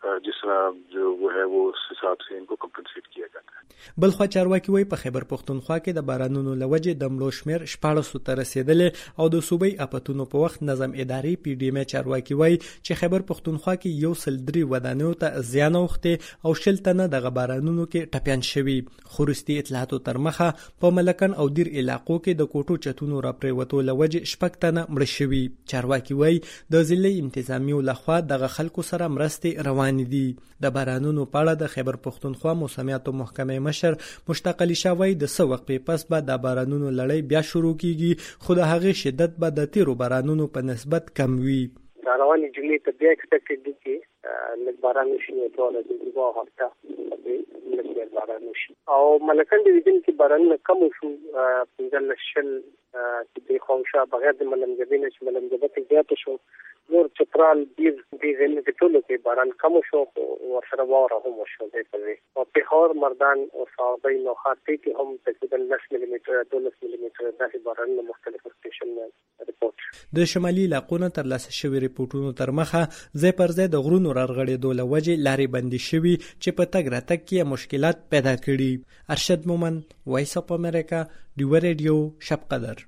जिस तरह जो वो है वो उस हिसाब से इनको कम्पनसेट किया जाता है। بلخوا چارواکي وایي په خیبر پښتونخوا کې د بارانونو لوجې د مړو شمیر 14 ته رسیدلې او د صوبې اپتونو په وخت نظم اداري پی ډی ام چارواکي وایي چې خیبر پښتونخوا کې 103 ودانیو ته زیان اوخته او شل تنه د بارانونو کې ټپيان شوي. خورستي اطلاعاتو تر مخه په ملکن او دیر علاقو کې د کوټو چتونو را پریوتو لوجې شپږ تنه مړ شوي. چارواکي وایي د ضلع انتظامی لخوا د خلکو سره مرستې روان دي. د بارانونو په اړه د خیبر پښتونخوا موسمیاتو محکمې مشر مشتاق علي شاوی د څو وخت پس بعد د بارانونو لړۍ بیا شروع کیږي خو د هغې شدت به د تیرو بارانونو په نسبت کم وي. رواني جمعې ته بیا ایکسپیکټډ دي چې لږ باران وشي او ټول د دې هفته لږ باران وشي او ملکن ډیویژن کې باران کم شو 15 شل چې د خوښه بغیر د ملمجبین چې ملمجبت زیات شو نور چترال دې زمینه کې ټول کې باران کم شو او سره واره هم شو د په بهار مردان او صوبې نو خاطې کې هم تقریبا 10 ملي متر 12 ملي متر د باران مختلف سټیشن رپورټ د شمالي علاقونو تر لاسه شوی رپورټونو تر مخه ځای پر ځای د غرونو رغړېدو لوجې لارې بندي شوي چې په تګ راتګ کې مشکلات پیدا کړي. ارشد مومن، وایس اف امریکا، ډیو ریډیو، شب قدر.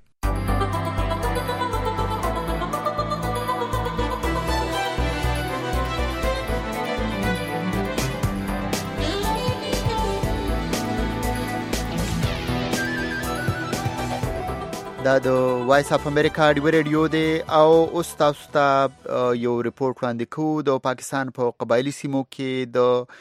دا د وایس اف امریکا ډیو ریډیو دی او اوس تاسو ته یو ریپورت وړاندې کوو. د پاکستان په قبایلی سیمو کې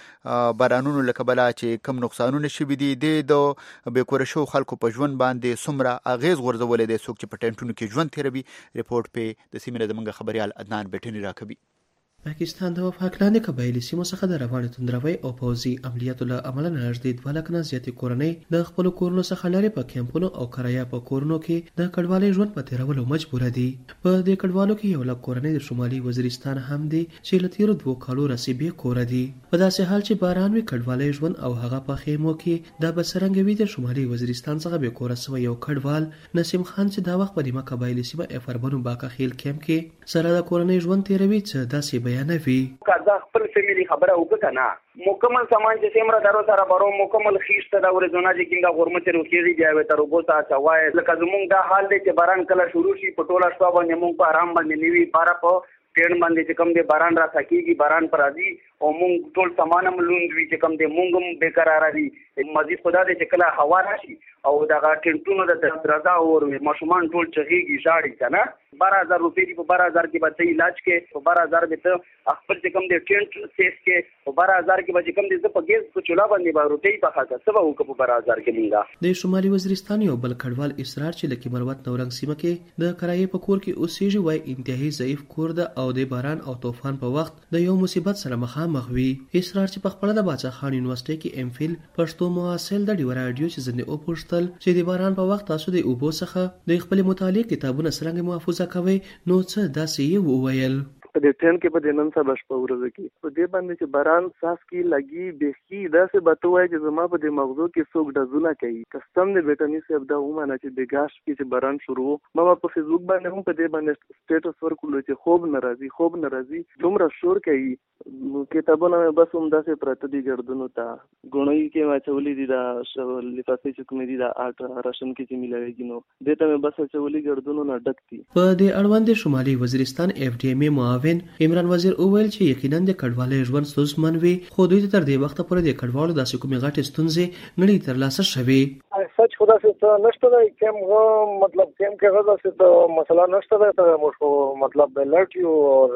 د بارانونو له کبله چې کم نقصانونه شوي دي د بېکوره شوو خلکو په ژوند باندې څومره اغېز غورځولی دی څوک چې په ټینټونو کې ژوند تېروي. ریپورت پې د سیمې نه زموږ خبریال عدنان بیټني راکوي. پاکستان د وفاقلانې قبایلي سیمو څخه د روانې توندروي او پوځي عملیاتو له امله نږدې 2 لک نه زیاتې کورنۍ د خپلو کورونو څخه لرې په کیمپونو او کرایه په کورونو کې د کډوالۍ ژوند په تېرولو مجبوره دي. په دې کډوالو کې 1 لک کورنۍ د شمالي وزیرستان هم دي چې له تېرو 2 کالو راهیسې بې کوره دي. په داسې حال چې باران وي کډوالۍ ژوند او هغه په خیمو کې دا به څرنګه وي. د شمالي وزیرستان څخه بې کوره سوی یو کډوال نسیم خان چې دا وخت په نیمه قبایلي سیمه افربنو باقاخیل کیمپ کې سره د کورنۍ ژوند تېروي چې داسې بیانوي. دا خپل فیملی خبره وکړه نه مکمل سامان چې سیمره درو سره برو مکمل خيشته دا ورزونه چې کیندا غورمته روکيږي بیا به تر وګوتا چوای لکه زمونږ دا حال دی چې باران کله شروع شي په ټوله شپه باندې مونږ په آرام باندې نیوي بارا په ټین باندې چې کم دی باران را سکیږي باران پر راځي او مونږ ټول سامان هم لوند وی چې کم دی مونږ هم بیقرار دي مزید خدا دې چې کله هوا راشي او دا ټینټونو د درزا اور ماشومان ټول چغيږي شاړي کنه 12000 روپے په 12000 کې بچي علاج کې په 12000 به ته خپل چې کم دی ټینټ سیف کې په 12000 کې بچي کم دی په ګیس په چولا باندې به روپے په خاطر سبا وک په 12000 کې مونږه. د شمالي وزیرستان یو بل کډوال اسرار چې لکه مروت نورنګ سیمه کې د کرایې په کور کې اوسېږي وای انتهایی ضعیف کور ده او د باران او طوفان په وخت د یو مصیبت سره مخامخ وي. اسرار چې په خپل د باچا خان یونیورسيټي کې ام فیل پښتو محصل د ډیو رادیو چې زنده او پوښتل چې د باران په وخت تاسو د اوبو څخه د خپل مطالعه کتابونه څنګه محفوظه کوي نو څه داسې یې وویل. په دې ټرین کې په دې نن سبا شپه ورځ کې په دې باندې چې باران ساس کې لګي بهي داسې بتوای چې زما په دې مغزو کې څوک ډزونه کوي کستم دې بیٹنی صاحب دا ومانه چې د ګاش کې چې باران شروع ما په فیسبوک باندې هم په دې باندې سټیټس ورکول چې خوب ناراضي دومره شور کوي کتابونه بس هم داسې پراته دي ګردونو ته غونې کې واچولې دي دا لفافې چې کومې دي دا آټ راشن کې چې ملایږي نو دې ته بس چولې ګردونو نه ډک دي. په دې اړوند شمالي وزیرستان اف ډي ام معاون عمران وزیر اوویل چې یقینا د کډوالۍ ژوند ستونزمن وي خو دوی تر دې وخت پورې د کډوالو داسې کومې غټې ستونزې نه دي ترلاسه شوې. سچ خدا سے نشته دی کم مطلب کم کې غدا سے مسله نشته دی ته مو مطلب لټیو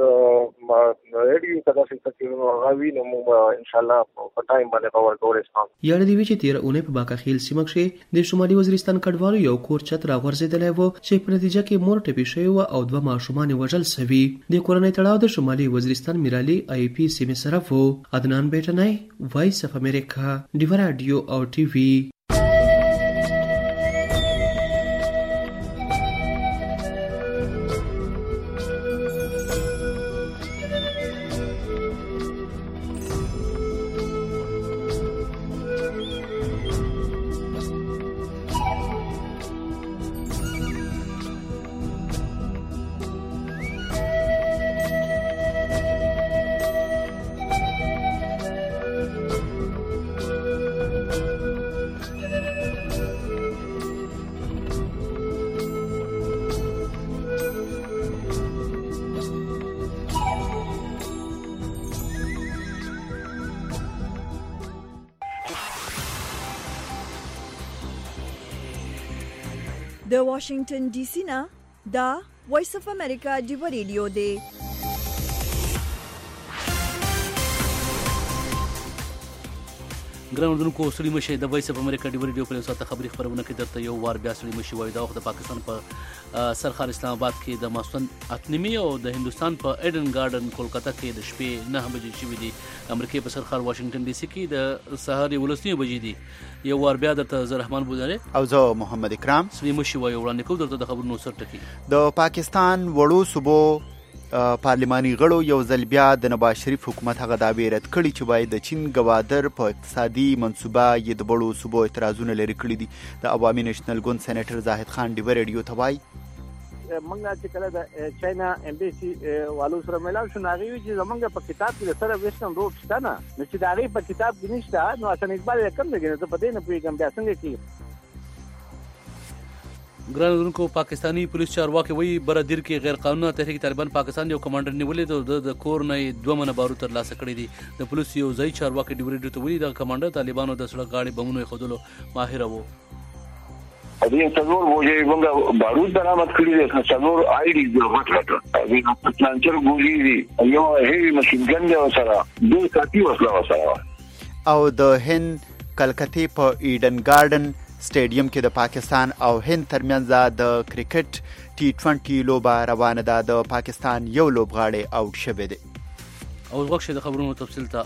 او ریډیو کدا سے تکینو غوی نو ان شاء الله په ټایم باندې کور کولای شم. یاد دی چې 13 اونۍ په باقاخیل سیمه کې د شمالي وزیرستان کډوالو یو کور چت راغورځېدلی و چې په نتیجه کې مور ټپي شوی و او 2 ماشومان وژل شوي. د کورنۍ تړاو د شمالي وزیرستان میرالي آی پی سیمه سره وو. عدنان بیٹنای وایس اف امریکا ډیو رادیو او ټي وي. د واشنگټن ډي سي نه دا وایس اف امریکا ډیو ریډیو دی. ګران اردوونکو ستړي مشي د وایس اف امریکا ډیو ریډیو په ساته خبري خبرونه کې درته یو وار بیا ستړي مشي وای دا وخت د پاکستان په سرخار اسلام آباد کې د ماسون اتنیمي او د هندستان په ایډن ګارډن کولکتا کې د شپې 9 بجې شوې دي. امریکا په سرخار واشنگټن ډي سي کې د سهار 11 بجې دي. یو وار بیا درته زه رحمان بوزاره او زه محمد اکرام ستړي مشي وای وړاندې کوم درته د خبرونو سر ټکی. د پاکستان وړو صوبو پارلماني غړو یو ځل بیا د نواز شریف حکومت هغه دعوی رد کړي چې باید د چین ګوادر په اقتصادي منصوبه یې د بړو صوبو اعتراضونه لري کړي دي. د عوامي نېشنل ګوند سېنیټر زاهد خان ډیو ریډیو ته وایي موږ چې کله د چاینا امبیسي والو سره ملاو شو ناغي چې زمونږ په کتاب کې سره ویسټرن روډ شته نه نو چې داغي په کتاب کې نشته نو حسن اقبال کم دی نو په دې نه پیغام بیا څنګه کی. ګران اردوونکو پاکستانی پولیس چارواکي وایي برادر کې غیر قانوني تحریک طالبان پاکستان یو کمانډر نیولې د کور نه 2 منه بارو تر لاسه کړی دي. د پولیس یو ځای چارواکي ډیو ریډیو ته وایي د کمانډر طالبانو د سړک غاړي بمونو خودلو ماهر وو. دې څلور وجه موږ بارود برآمد کړی دي. څلور آیډي د وټه د پلانچر ګولې دي یو هیوی ماشين ګن دی سره دوه کاپی وسله وسره او د هند کلکتې په ایډن ګارډن سټیډیم کې د پاکستان او هند ترمنځ د کرکټ T20 لوبه روانه ده. د پاکستان یو لوبغاړی آوټ شوی دی. او وخت د خبرونو تفصیل ته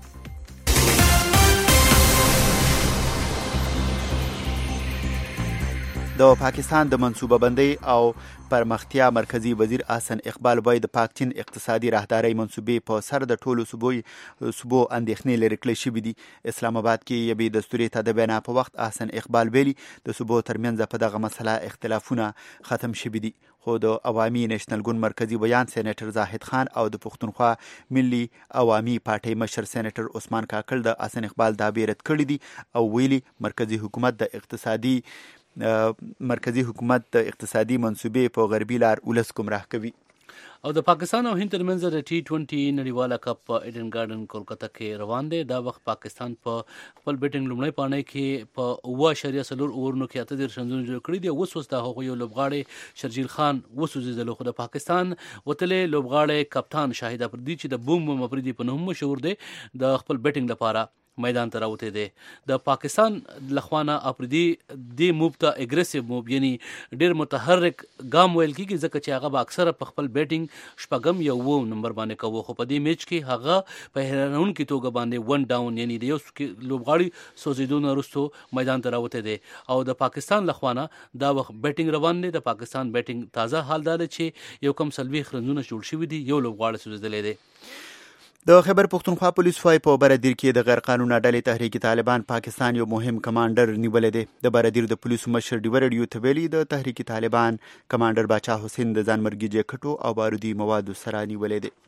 د پاکستان د منصوبه بندۍ او پرمختیا مرکزی وزیر احسن اقبال وایي د پاک چین اقتصادي راهداري منصوبې په سر د ټولو صوبو اندېښنې لري کړې شوې دي. اسلام آباد کې یوې دستوري تدابیر په وخت احسن اقبال ویلي د صوبو ترمنځ په دغه مسله اختلافونه ختم شوي دي. خو د عوامي نېشنل ګوند مرکزی بیان سېنیټر زاهد خان او د پښتونخوا ملي عوامي پارټۍ مشر سېنیټر عثمان کاکړ د احسن اقبال دعوی رد کړې دي او ویلي مرکزی حکومت د اقتصادي منصوبې په غربي لار ولس ګمراه کوي. او د پاکستان او هند ترمنځ د T20 نړیواله کپ په ایډن ګارډن کولکتا کې روان دی. دا وخت پاکستان په خپل بیټینګ لومړی پاڼۍ کې په 8.4 اورونو کې 8 رنونه جوړ کړي دي. اوس د هغوی یو لوبغاړی شرجیل خان وسوځېدل خو د پاکستان وتلې لوبغاړی کپتان شاهد افریدي چې د بوم افریدي په نوم مشهور دی د خپل بیټینګ لپاره میدان ته راوته دي. د پاکستان لخوانه افریدي د موب ته اګریسیو موب یعنی ډیر متحرک ګام ویل کیږي ځکه چې هغه اکثره په خپل بیټینګ شپږم یو نمبر باندې کوي. خو په دې میچ کې هغه په هرنونکو توګه باندې 1 ډاون یعنی د یو لوبغاړي سوزیدونه وروسته میدان ته راوته دي. او د پاکستان لخوانه دا وخت بیټینګ روان دی. د پاکستان بیټینګ تازه حال دی چې یو کم سلوي خرندونه جوړ شوی دي. یو لوبغاړی سوزیدل دي. د خیبر پختونخوا پولیس وایي په برادر کې د غیر قانوني ډلې تحریک طالبان پاکستان یو مهم کمانډر نیولې دی. د برادر د پولیسو مشر ډیو ریډیو ته ویلي د تحریک طالبان کمانډر باچا حسین د ځانمرګي جیکټو او بارودي موادو سره نیولې دی.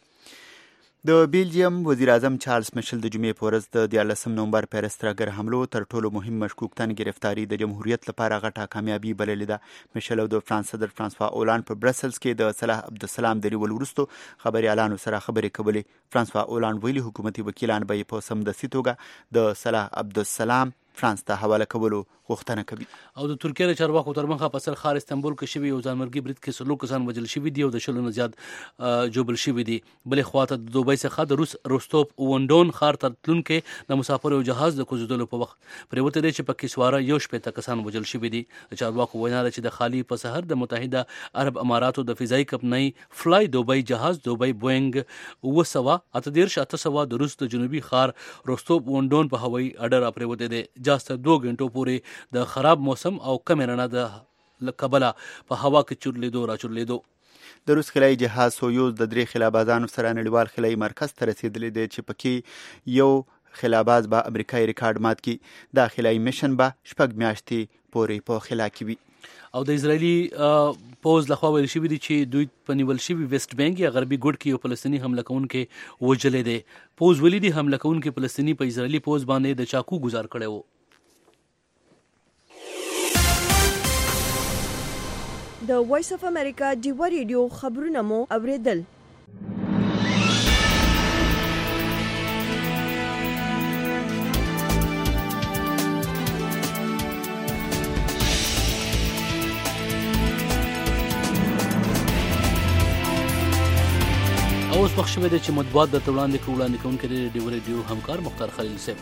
د بیلجیم وزیر اعظم چارلز میشل د جمعې په ورځ د 14 نومبر پیرستراګر حملو تر ټولو مهم مشکوک تن گرفتاری د جمهوریت لپاره غټه کامیابی بللې ده. میشل او د فرانس صدر فرانسوا اولان په برسلز کې د صلاح عبدالسلام د نیولو وروسته خبريالانو سره خبرې کولې. فرانسوا اولان ویلي حکومتي وکیلان به په سمدستي توګه د صلاح عبدالسلام فرانس ته حواله کولو غوښتنه کوي. او د ترکیه د چارواکو ترمنځ په سرخار استنبول کې شوی یو ځانمرګي برید کې 100 کسان وژل شوي دي او د 100 نه زیات جوړل شوي دي. بلې خواته د دوبۍ څخه د روس روستوف وندون ښار ته تلونکي د مسافر او جهاز د کوزیدلو په وخت پریوته دي چې پکې سواره یو شپږ کسان وژل شوي دي. د چارواکو وینا ده چې د خالی په سحر د متحده عرب اماراتو د فضایي کمپنۍ فلای دوبۍ جهاز دوبۍ بوینګ 800 د روس د جنوبي ښار روستوف وندون په هوایي اډر پریوته دي. جاسته 2 غنټو پورې د خراب موسم او کم رڼا د کبله په هوا کې چورلیدو. د روس خلای جهاز سویوز د 3 خلابازانو سره نړیوال خلای مرکز ته رسیدلی دی چې پکې یو خلاباز به امریکایي ریکارډ مات کی. دا خلای میشن به 6 میاشتې پورې په خلا کې وي. او د اسرایلی پوز لخوا ویل شوی دی چې دوی په نیول شوی ویسټ بانک یا غربي ګوټ کې یو فلسطینی حمله کوونکی وژلې دی. پوز ویلي دی حمله کوونکی فلسطینی په اسرایلی پوز باندې د چاقو گزار کړی و. د وایس اف امریکا ډیو ریډیو خبرونه مو اوریدل. ماسپخ شوی دی چې مطبوعات د وړاندې کوونکی د ریډیو همکار مختار خلیل صاحب.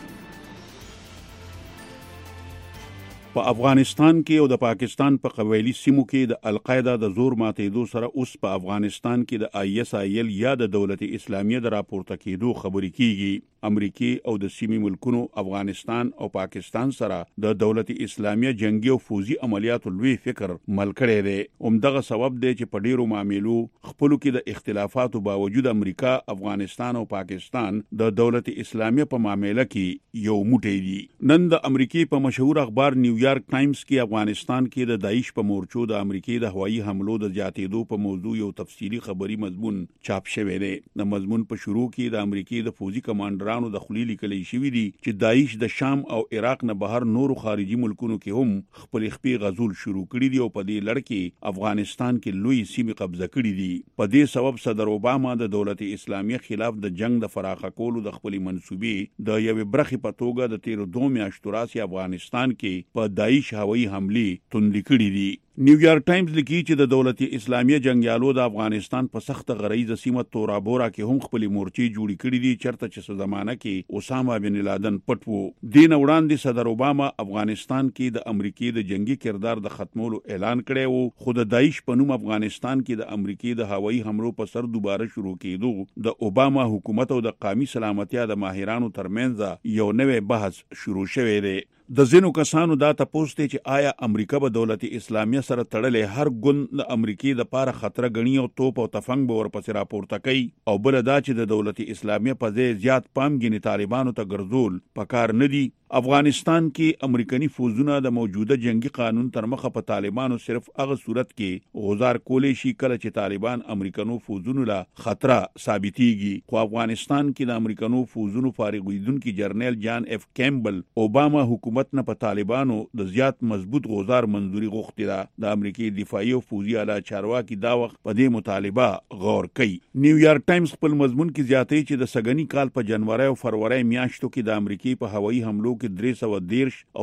په افغانستان کې او د پاکستان په قبایلی سیمو کې د القاعده د زور ماتېدو سره اوس په افغانستان کې د ISIL یا د دولت اسلامیه د راپورته کېدو خبرې کیږي. امریکای او د سیمې ملکونو افغانستان او پاکستان سره د دولت اسلامیه جنگي او فوزي عملیاتو لوی فکر مل کړی دی. همدغه سبب دی چې په ډیرو معاملو خپلو کې د اختلافاتو باوجود امریکا، افغانستان او پاکستان د دولت اسلامیه په معاملې کې یو موټی دي. نن د امریکای په مشهور اخبار نیویارک ټایمز کې افغانستان کې د داعش په مورچو د امریکای د هوایي حملو د زیاتېدو په موضوع یو تفصیلی خبري مضمون چاپ شوی دی. د مضمون په شروع کې د امریکای د فوزي کمانډر د خولي لیکلي شوی دي چې داعش د شام او عراق نه بهر نورو خارجي ملکونو کې هم خپل خپې غزول شروع کړي دي او په دې لړ کې افغانستان کې لوی سیمې قبضه کړي دي. په دې سبب صدر اوباما د دولت اسلامیه خلاف د جنگ د فراخه کولو د خپل منسوبې د یوې برخې په توګه د 13 میاشتو راځي افغانستان کې په داعش هوایي حمله توندې کړي دي. نیویارک ټایمز لیکي چې د دولت اسلامیه جنگیالو د افغانستان په سخت غریزه سیمه تورا بورا کې هم خپل مورچې جوړې کړې دي چرته چې زمانہ کې اسامه بن لادن پټ وو. دین وړاندې صدر اوباما افغانستان کې د امریکای د جنگي کردار د ختمولو اعلان کړی وو، خو د داعش په نوم افغانستان کې د امریکای د هوایي حملو په سر دوباره شروع کېدو د اوباما حکومت او د قومي سلامتیا د ماهرانو ترمنځ یو نوې بحث شروع شوی دی. د ځینو کسانو دا تپوس دی چې آیا امریکا به دولت اسلامیه سره تړلې هر ګوند د امریکای د پاره خطر غني او توپ او تفنګ به ورپسې راپورته کوي، او بل دا چې د دولت اسلامیه په ځای زیات پام غني طالبانو ته ګرځول پکار نه دي. افغانستان کې امریکایي فوجونه د موجوده جنگي قانون تر مخه په طالبانو صرف هغه صورت کې غزار کولې شي کله چې طالبان امریکانو فوجونو له خطر ثابتيږي. خو افغانستان کې د امریکانو فوجونو فارغویدونکو جنرال جان اف کیمبل اوباما حکومت نه په طالبانو د زیات مضبوط غزار منځوري غوښتي ده. د امریکای دفاعي او فوجي اعلی چارواکي دا وخت په دې مطالبه غور کوي. نیویارک ټایمز خپل مضمون کې زیاتوي چې د سګنی کال په جنوري او فروری میاشتو کې د امریکای په هوایي حملو کې 313 او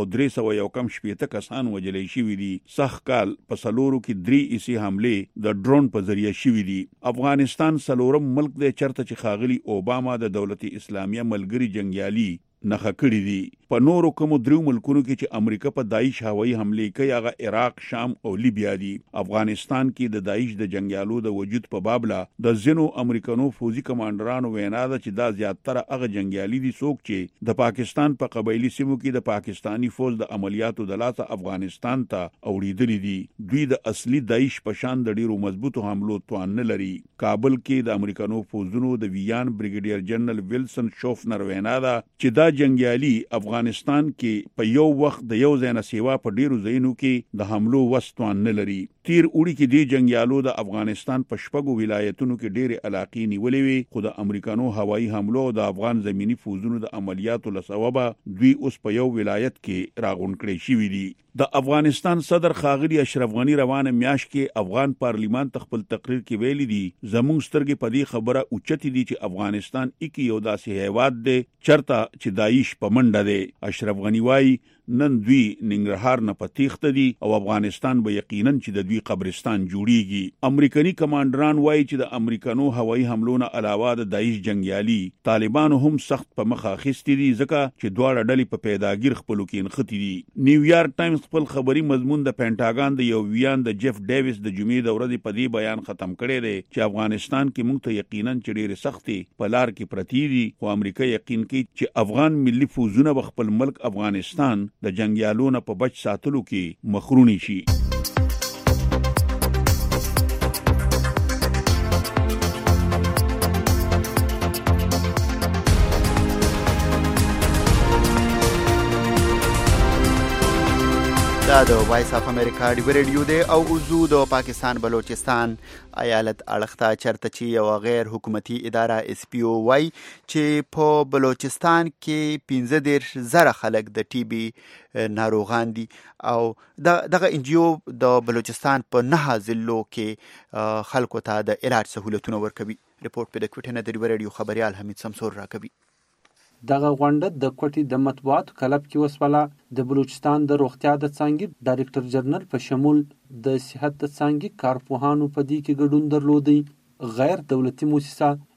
311 کسان وجلې شوي دي. سخت کال په سلورو کې 3 ایسي حمله د ډرون په ذریعہ شوي دي. افغانستان سلورم ملک دی چرته چې خاغلی اوباما د دولت اسلامیه ملګری جنگیالي نخښه کړی دي. په نورو کومو درو ملکونو کې چې امریکا په داعش هوایي حمله کوي هغه عراق، شام او لیبیا دي. افغانستان کې د داعش د جنگیالو د وجود په بابله د ځینو امریکانو فوجي کمانډرانو وینا ده چې دا زیاتره هغه جنگیالي دي څوک چې د پاکستان په قبایلی سیمو کې د پاکستانی فوج د عملیاتو د لاسه افغانستان ته اوریدلي دي. دوی د اصلي داعش په شان د ډیرو مضبوطو حملو توان نه لري. کابل کې د امریکانو فوجونو د ویان بریګیډیر جنرال ویلسن شوفنر وینا ده چې دا جنگیالي افغانستان کې په یو وخت د یو ځای نه سیوا په ډیرو ځایونو کې د حملو وستوان نه لري. تیر اوړي کې دی جنگیالو د افغانستان په شپږو ولایتونو کې ډېرې علاقې نیولې وي، خو د امریکانو هوایي حملو او د افغان زمینی فوجونو د عملیاتو له سببه دوی اوس په یو ولایت کې راغونډ کړي شوي دي. د افغانستان صدر ښاغلي اشرف غنی روانه میاشت کې افغان پارلیمان ته خپل تقریر کې ویلي دي زموږ سترګې په دې خبره اوچتې دي چې افغانستان کې یو داسې هیواد دی چرته چې داعش په منډه دی. اشرف غنی وایي نن دوی ننګرهار نه پتیخته دي او افغانستان به یقینا چې د دوی قبرستان جوړیږي. امریکایي کمانډران وایي چې د امریکانو هوایي حملو نه علاوه د داعش جنگیالي طالبانو هم سخت په مخه اخیستي دي ځکه چې دواړه ډلې په پیداګیر خپلو کې نښتي دي. نیویارک ټایمز خپل خبري مضمون د پینټاګان د یو ویان د جیف ډیویس د جمعې د ورځې په دې بیان ختم کړی دی چې افغانستان کې موږ ته یقینا چې ډېرې سختې په لار کې پرتی دي، خو امریکا یقین کوي چې افغان ملي فوجونه به خپل ملک افغانستان د جنگیالو نه په بچ ساتلو کې مخرونی شي. دا د وایس اف امریکا دی ریډیو دی او اوزو د پاکستان بلوچستان ایالت اړخته چرته چې یو غیر حکومتي اداره اس پی او وای چې په بلوچستان کې 15,000 خلک د ټي بي ناروغان دي او دغه ان جی او د بلوچستان په 9 ضلعو کې خلکو ته د علاج سہولتونه ورکوي. رپورت په د کوټنه د ریډیو خبريال حمید سمسور راکوي. دغه غونډه د کوټې د مطبوعاتو کلب کې وسوله. د بلوچستان د روغتیا د څانګې ډایرکټر جنرال په شمول د صحت د څانګې کارپوهانو په دې کې ګډون درلودی. غیر دولتي موسسه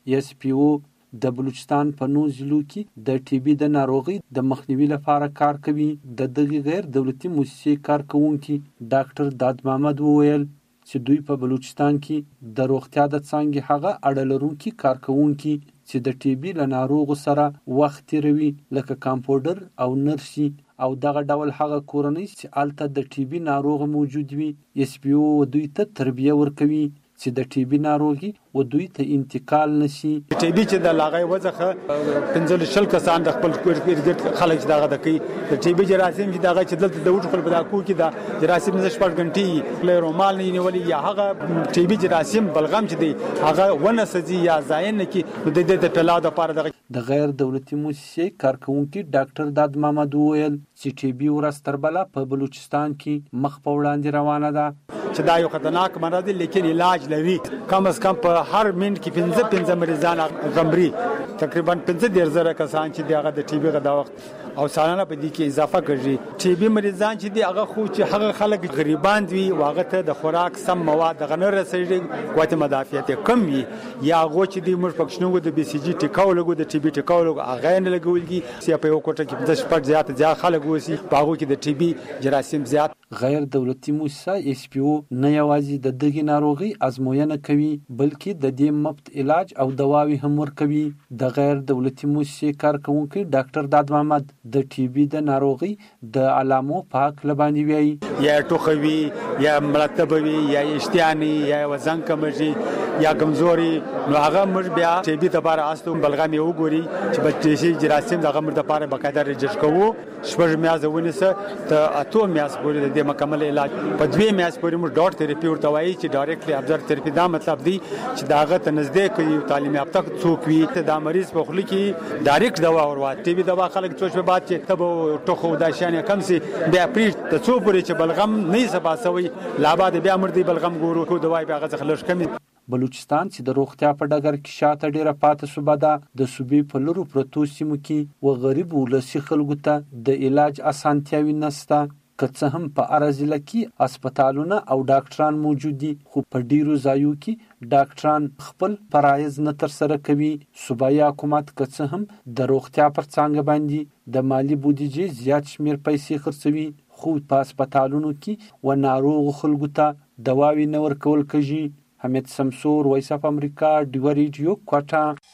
اس پی او د بلوچستان په 9 ضلعو کې د ټي بي د ناروغي د مخنیوي لپاره کار کوي. د دغه غیر دولتي مؤسسې کارکونکي ډاکټر داد محمد وویل چې دوی په بلوچستان کې د روغتیا د څانګې هغه اړه لرونکي کارکونکي چې د ټي بي له ناروغو سره وخت تیروي لکه کمپاونډر او نرسي او دغه ډول هغه کورنۍ چې هلته د ټي بي ناروغ موجود وي. اس پی او دوی ته تربیه ورکوي چې د ټي بي ناروغي و دوی ته انتقال نشي. ټي بي چې د لاغې وځخه 15 کسان د خپل ګډ خلک دغه د کوي د ټي بي جراثیم چې دغه چې دلته د وټ خپل بداکو کې د جراثیم نش پټ غنټي له رومال نه نیولې یا هغه ټي بي جراثیم بلغم چې دی هغه ونه سځي یا زاین کې د ټلا د پاره د غیر دولتي مؤسسې کارکونکي ډاکټر داد محمد وویل چې ټي بي ورځ تر بله په بلوچستان کې مخ په وړاندې روانه ده چې دا یو خطرناک مرض دی لیکن علاج لري. کم از کم په هر منټ کې 15 مریضان غمري تقریبا 15,000 کسان چې دغه د ټي بي غدا وخت او سالانه په دې کې اضافه کړي. ټي بي مریضان چې دی هغه خو چې هغه خلک غریبان دي واغه ته د خوراک سم مواد غنر رسېږي قوت مدافعت کم وي یا هغه چې دی موږ پښنو د بي سي جي ټیکاو لګو د ټي بي ټیکاو لګو هغه نه لګولږي چې په یو کوټه کې 10 پټ زیات خلک وسی باغو کې د ټي بي جراثیم زیات. غیر دولتي مؤسسه اس پی او نه یوازې د دغه ناروغي ازموینه کوي بلکې د دې مفت علاج او دواوی هم ورکوي. د غیر دولتي مؤسسې کارکونکي ډاکټر داد محمد د ټي بي د ناروغي د علامو پاک لبانی وی یا ټوخوي یا مرتبوي یا اشتیاني یا وزن کمشي یا کمزوري نو هغه مر بیا ټي بي د بار استو بلغامي وګوري چې بچي جراثیم دغه مر د پاره بقاعده رجسټر کوو شپږ میاشتې ونیسه ته اته میاشتې پورې د مکمل علاج په 2 میاشتې پورې مر ډاټ تھراپي ورته وایي چې ډایرکټلی ابزرو تھراپي دا مطلب دی چې داغه ته نږدې کوي تعلیم یافته څوک وي ته د مریض په خله کې ډایرکټ دوا ورواته ټي بي دوا خلک څه بعد چې تب ټوخو دا شانه کم سي بیا پری ته څو پورې چې بلغم نه سبا سوي لا بعد بیا مردي بلغم ګورو کو دواي بیا غځ خلش کمی. بلوچستان چې د روغتیا په ډګر کې شاته ډیره پاتې صوبه ده د صوبې په لورو پرتو سیمو کې و غریب ولسی خلکو ته د علاج اسانتیاوي نشته که څه هم په هر ضلع کې هسپتالونه او ډاکټران موجود دي خو په ډیرو ځایو کې ډاکټران خپل فرایض نه ترسره کوي. صوبایي حکومت که څه هم د روغتیا پر څانګه باندې د مالی بودیجې زیات شمیر پیسې خرڅوي خو په هسپتالونو کې و ناروغ خلکو ته دواوی نه ورکول کېږي. حمید سمسور وایس اف امریکا ډیو ریډیو کوټه.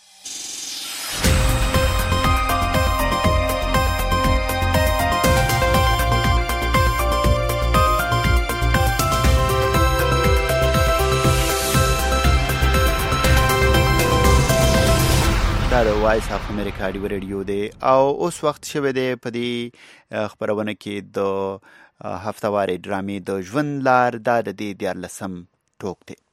دا د وایس اف امریکا ډیو ریډیو دی او اوس وخت شوه دی په دې خبرونه کې د هفتواري ډرامې د ژوند لار دا د دې 14 ټوک دی.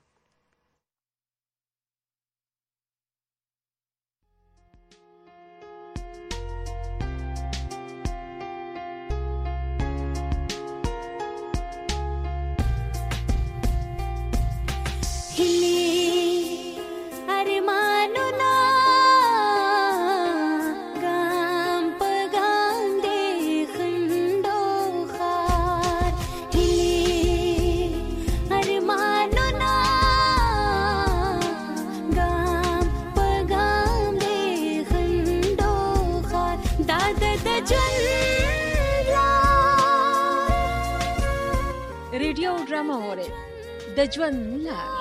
ریډیو ډرامه وره د ژوند لار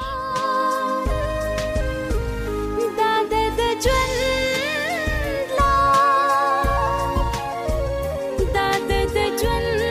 د ژوند لار د ژوند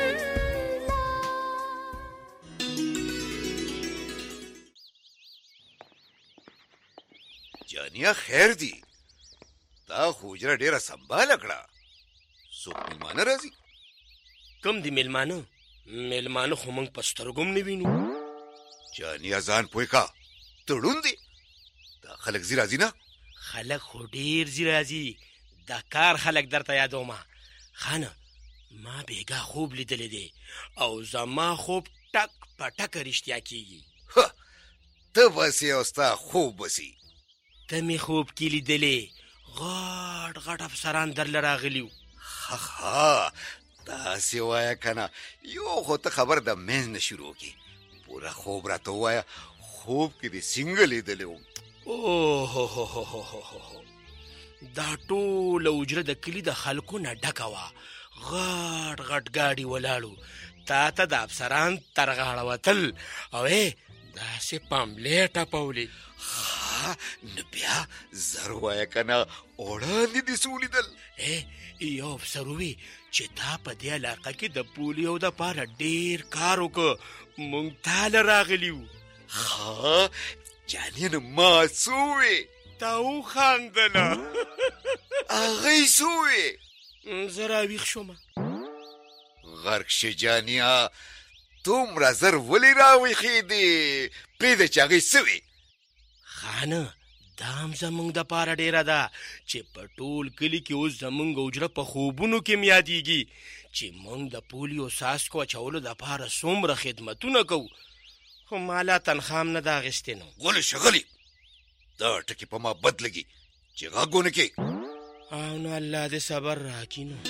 جانیا خیر دی دا خوجره ډیره سنبال کړه څوک میلمانه راځي کم دی میلمانه خو موږ په سترګو نه وینو جانیا ځان پوه کا تړون دی دا خلک زی راځي نه خلک خو ډیر زی راځي دا کار خلک درته یادومه خانه ما بیګا خوب لیدلی دی او زما خوب ټک په ټک رښتیا کیږي ته بسې او ستا خوب بسې ته مې خوب کې لیدلی غټ غټ افسران درله راغلي ها داسې وایه که نه یو خو ته خبر د منځ نه شروع کړې پوره خوب راته ووایه خوب کې دې څنګه لیدلی وم دا ټول اوجره د کلی د خلکو نه ډکه وه. غټ غټ ګاډي ولاړو، تا ته د افسران تر غاړه وتل او داسې پملې ټپولې. نو بیا زر وایه که نه وړاندې دې څه ولیدل؟ یو افسر ووی چې تا په دې علاقه کې د پولیو دپاره ډېر کار وکړه، موږ تاله راغلي وو. جانې نو ما څه ووې؟ تا وخندله. هغې څه ووې؟ زه راویښ شومه. غرق شه جانیه، دومره زر ولې راویښېدې؟ پرېږده چې هغې څه وې؟ خانه دا هم زمونږ دپاره ډېره ده چې په ټول کلي کې اوس زمونږ اوجره په خوبونو کې م یادېږي چې مونږ د پولیو څاڅکو اچولو دپاره څومره خدمتونه کوو، خو ما لا تنخوا هم نه ده اخیستې نو. ولې ښغلې؟ دا ټکې په ما بد لګي چې غږ ونه کې. او نو الله دې صبر راکړي نو.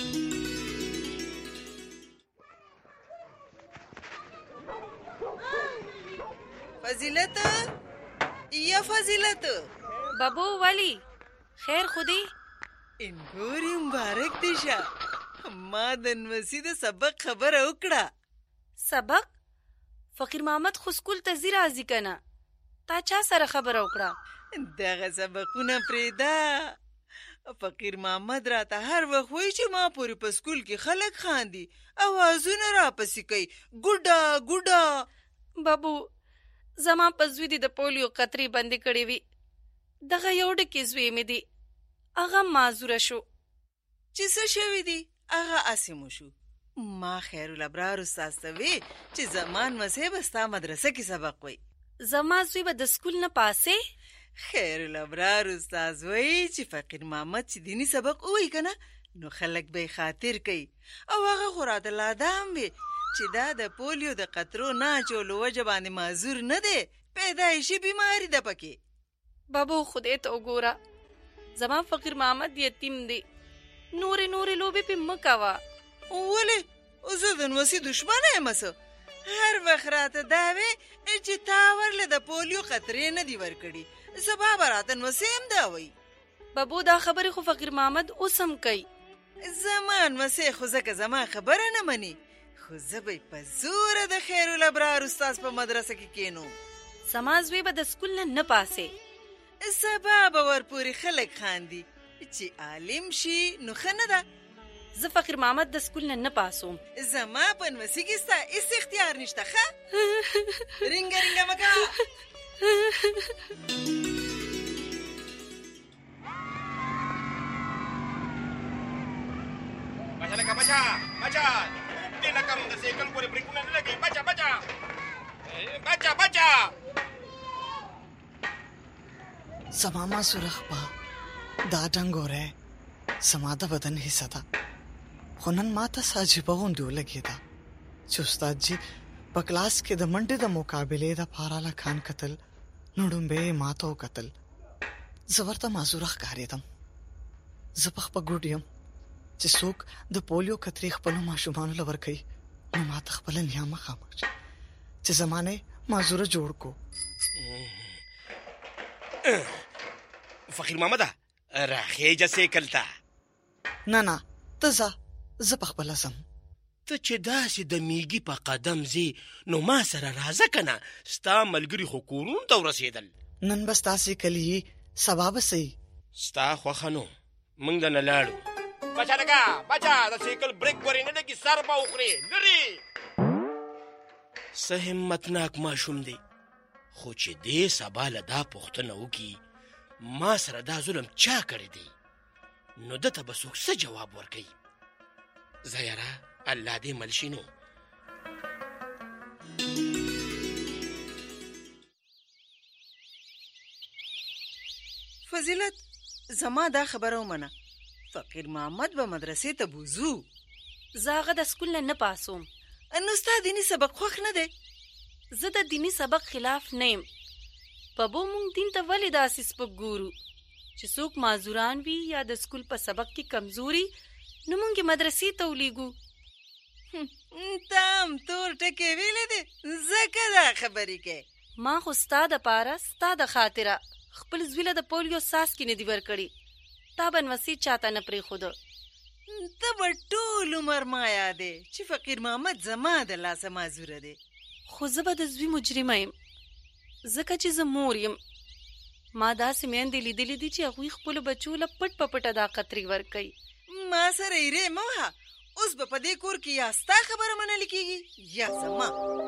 فضیلت یا فضیلت بابو ولی خیر خودی انګوري مبارک دی شه. ما د نوسی د سبق خبره وکړه. سبق؟ فقیر محمد خو سکول ته ځي راځي که نه؟ تا چا سره خبره وکړه؟ دغه سبقونه پرېږده. فقیر محمد راته هر وخت وایي چې ما پورې په سکول کې خلک خاندي، اوازونه راپسې کوي، ګوډه ګوډه. بابو زما په زوی دې د پولیو قطرې بندې کړې وي. دغه یو ډکې زوی مې دی، هغه معذوره شو. چې څه شوي دي؟ هغه هسې مو شو. ما خیرالابرار استاذ ته وی چې زمان مسیح به ستا مدرسه کې سبق وی. زما زوی به د سکول نه پاسې؟ خیرالابرار استاذ وی چې فقیر محمد چې دینی سبق وی که نه نو خلک به خاطر کوي، او هغه خو راته لاده هم وی چې دا د پولیو د قطرو نه اچولو وجه باندې معذور نه دی، پیدایشي بیماری ده پکې. بابو خدای ته وګوره، زما فقیر محمد یتیم دی، نورې لوبې پې مه کوه. ولې؟ زه د نوسي دشمنه یم څه؟ هر وخت راته دا وی چې تا ورله د پولیو قطرې نه دي ورکړي، سبا به راته نوسي هم دا وی. بابو دا خبرې خو فقیر محمد اوس هم کوي. زما نوسي خو ځکه زما خبره نه مني، خو زه به په زوره د خیرالابرار استاذ په مدرسه کې کینو. زما زوی به د سکول نه پاسې، سبا به ورپورې خلک خاندي چې عالم شي نو ښه نه ده. زه فقیر محمد د سکول نه پاسوم. زما په نوسي کې ستا هېڅ اختیار نشته. ښه رینګه رینګه مه کوه. بچه لکه بچه دې لکه د سیکل پورې بریکونه نه لګي. بچه زما معذوره خپه دا ډنګوری زما د بدن حصه ده، خو نن ما ته څه عجیبه غوندې ولګېده چې استاد جي په کلاس کې د منډې د مقابلې دپاره لکان کتل، نو ډومبې یې ما ته وکتل. زه ورته معذوره ښکارېدم. زه په خپه ګوډ یم چې څوک د پولیو قطرې خپلو ماشومانو له ورکوي، نو ما ته خپله نیا مخامخ چې زما نه معذوره جوړ کو. فقیر محمده راخېجه سیکل ته. نه ته ځه، زه په خپله ځم. ته چې داسې د میږي په قدم ځې نو ما سره راځه که نه، ستا ملګري خو کورونو ته ورسېدل. نن به ستاسې کلي یي، سبا به څه یي؟ ستا خوښه نو موږ د نه لاړو. بچه د سیکل بریک ورې نه لګي، سر به وخورې لرې. څه همتناک ماشوم دی، خو چې دې سبا له دا پوښتنه وکړي ما سره دا ظلم چا کړی دی، نو ده ته به څوک څه جواب ورکوي؟ زه یاره الله دې مل شي نو. فضیلت زما دا خبره ومنه، فقیر محمد به مدرسې ته بوزو. زه هغه د سکول نه پاسوم. نو ستا دیني سبق خوښ نه دی؟ زه د دیني سبق خلاف نه یم. بابو مونږ دین ته ولې داسې سپک ګورو چې څوک معذوران وي یا د سکول په سبق کې کمزوري نو مونږ یې مدرسې ته ولیږو. ته هم تور ټکې ویلې دي ځکه دا خبرې کوې. ما خو ستا دپاره ستا د خاطره خپل زویله د پولیو ساس کې نه دی ورکړي تا بنوسی چاته نه پرېښوده. ته به ټول عمر ما یادې چې فقیر محمد زما د لاسه معذوره دی. خو زه به د زوی مجرمه یم ځکه چې زه مور یم. ما داسې میندې لیدلې دي چې هغوی خپلو بچو له پټ په پټه دا قطرې ورکوي. ما سره ایرې مه وهه. اوس به په دې کور کې یا ستا خبره منل کېږي یا زما.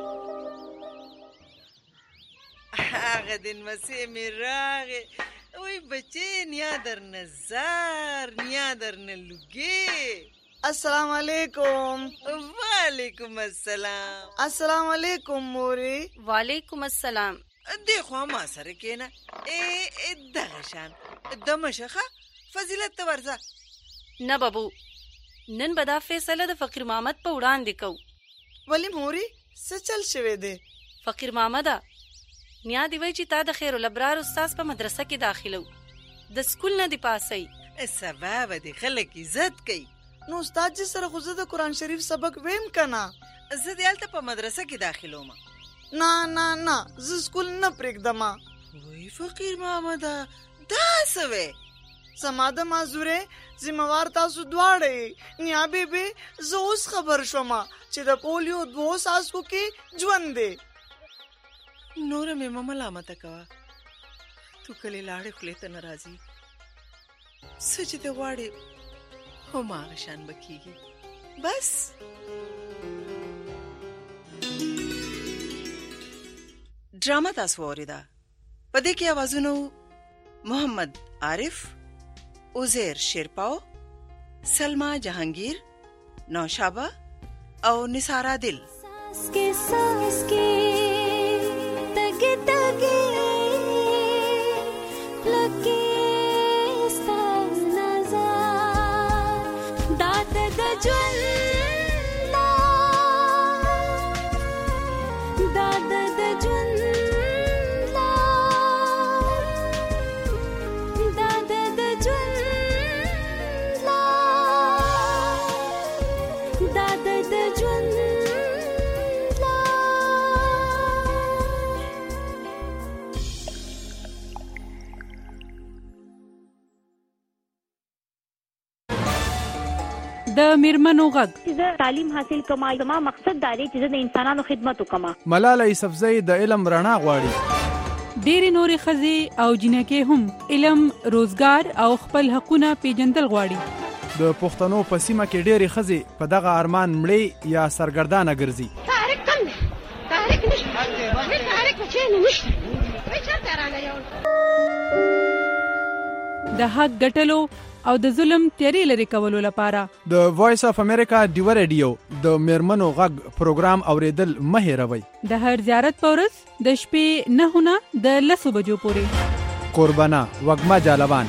هغه دن مسې مې راغې وی بچې نیا درنه زار نیا درنه لوګې. السلام علیکم. وعلیکم السلام. السلام علیکم مورې. وعلیکم السلام. دی خوا ما سره کېنه. دغه شان د مشخه فضیلت ته ورځه. نه بابو نن به دا فیصله د فقیر محمد په وړاندې کوو. ولی مورې څه چل شوی دی؟ فقیر محمده نیا دی وی چې تا د خیر الابرار استاد په مدرسه کې داخلو د سکول نه دی پاسي. سبا به د خلک عزت کوي. نو استاد جی سره خو زه د قرآن شریف سبق ویم کنه. زه دلته په مدرسه کې داخلوم. نه نه نه زه سکول نه پرېږدم. وای فقیر محمد دا څه وی؟ زما د معذورې ذمہوار تاسو دواړه. نیا بیبي زه اوس خبر شوم چې د پولیو 2 ساسکو کې ژوند دی. نور مې ملامته کوه. تو کله لاړې خولې ته نه راځي. څه چې ته غواړې هماغه شان به کېږي. بس ډرامه تاسو واورېده. په دې کې اوازونه محمد عارف، عزیر شیرپاو، سلما جهانگیر، نوشابه او نثار عادل. د میرمنو غږ. زه تعلیم حاصل کوم. زما مقصد دا دی چې زه د انسانانو خدمت وکم. ملاله یوسفزۍ د علم رڼا غواړي. ډېرې نورې ښځې او جنکې هم علم، روزګار او خپل حقونه پیژندل غواړي. د پښتنو په سیمه کې ډېرې ښځې په دغه ارمان مړې یا سرګردانه ګرځي. تاریخ کم دی. تاریخ نشته. تاریخ په چینه نشته. چېرته راغلی د حق ګټلو او د ظلم تیری لري کولو لپاره د وایس اف امریکا ډیو ریډیو د میرمنو غږ پروګرام اوریدل مه هېروئ. د هر زیارت په ورځ د شپې 9 نه د 10 بجو پورې. قربانه وږمه جالبان.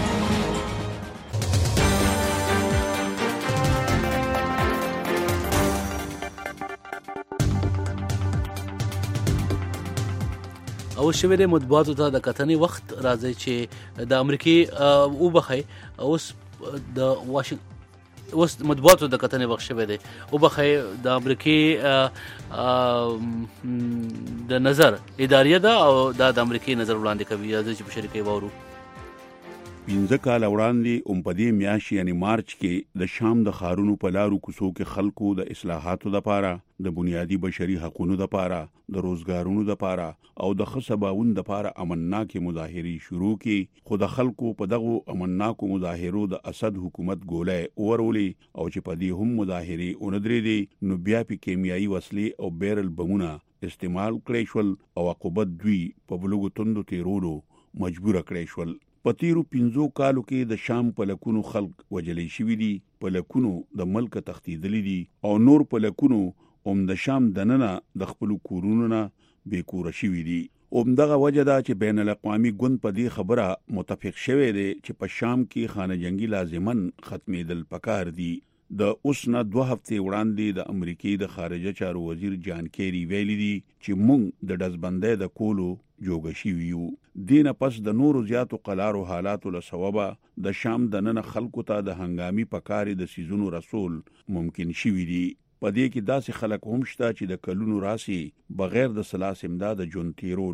او شوی د مطبوعاتو ته د کتنې وخت راځي چې د امریکای او بخای اوس د واشنگټن اوس مطبوعاتو د کتنې وخت شوی دی او بخای د امریکای د نظر اداریه ده او د امریکای نظر وړاندې کوي چې په شریکي وورو. 15 کال وړاندې په دې میاشت یعنی مارچ کې د شام د خارونو په لارو کوڅو کې خلکو د اصلاحاتو لپاره، د بنیادی بشري حقوقو لپاره، د روزګارونو لپاره او د خصباون لپاره امنناکي مظاهرې شروع کړي. خو د خلکو په دغه امنناکو مظاهرو د اسد حکومت ګولې اورولې او چې په دې هم مظاهرې اوندرې دي نو بیا په کیمیاوي وسلې او بیرل بمونه استعمال کړي شول او عقوبت دوی په بلوغ توندو تیرولو مجبور کړي شول. په تیرو 15 کالو کې د شام په لکونو خلک وجلې شوي دي، په لکونو د ملک تښتیدلي دي او نور په لکونو د شام دننه د خپل کورونو نه بیکوره شوي دي. دغه وجه ده چې بین الاقوامي ګوند په دې خبره متفق شوی دی چې په شام کې خانه جنگي لازمن ختمېدل پکار دي. د اوس نه 2 هفتې وړاندې د امریکای د خارجه چارو وزیر جان کیری ویلي دي چې موږ د دزبندۍ د کولو جوګه شوي یو. دینه پس د نورو زیاتو قلارو حالاتو له سببه د شام د نن خلکو ته د هنګامي پکاري د سيزونو رسول ممکن شوي دي. په دې کې داسې خلک هم شته چې د کلونو راسي بغیر د سلاس امداد جون تیرولو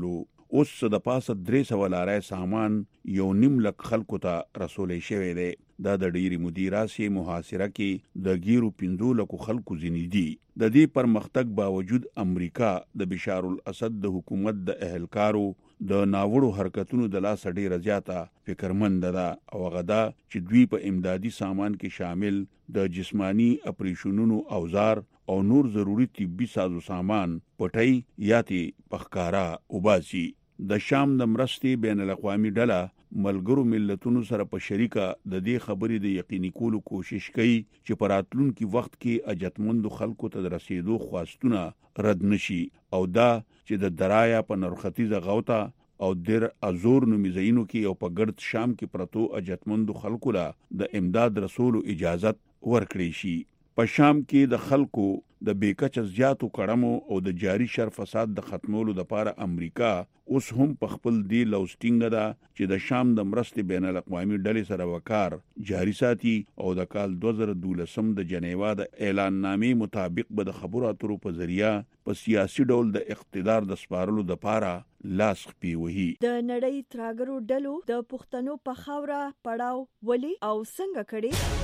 اوس د پاسه 300 لارای سامان 1.5 لک خلکو ته رسولې شوی دی. دا د ډېری مدیراسي محاصره کې د ګیرو 15 لکو خلکو ځینې دي. د دې پرمختګ باوجود امریکا د بشار الاسد د حکومت د اهلکارو د ناوړو حرکتونو د لاس ډیره زیاته فکرمند ده او غدا چې دوی په امدادي سامان کې شامل د جسمانی اپریشنونو اوزار او نور ضروری طبي سازو سامان پټي یاتي پخکارا وباسي. د شام د مرستې بین الاقوامي ډله ملګرو ملتونو سره په شریکه د دې خبرې د یقیني کولو کوشش کوي چې په راتلونکي وخت کې اجتمند خلکو ته رسیدو خواستونه رد نشي او دا چې د درایا په نرختیزه غوطه او در ازور نومیزینو کې او په ګرد شام کې پرتو اجتمند خلکو له د امداد رسولو اجازت ورکړي شي. په شام کې د خلکو د بیکچ زیاتو کړمو او د جاری شر فساد د ختمولو لپاره امریکا اوس هم په خپل دی لوستینګ ده چې د شام د مرستې بین الاقوامي ډلې سره وکار جاری ساتي او د کال 2012 د جنیوا د اعلان نامې مطابق به د خبرو اترو په ذریعہ په سیاسي ډول د اقتدار د سپارلو لپاره لاس خپي وهي. د نړۍ تراګرو ډلو د پښتنو په خاوره پړاو ولي او څنګه کړي؟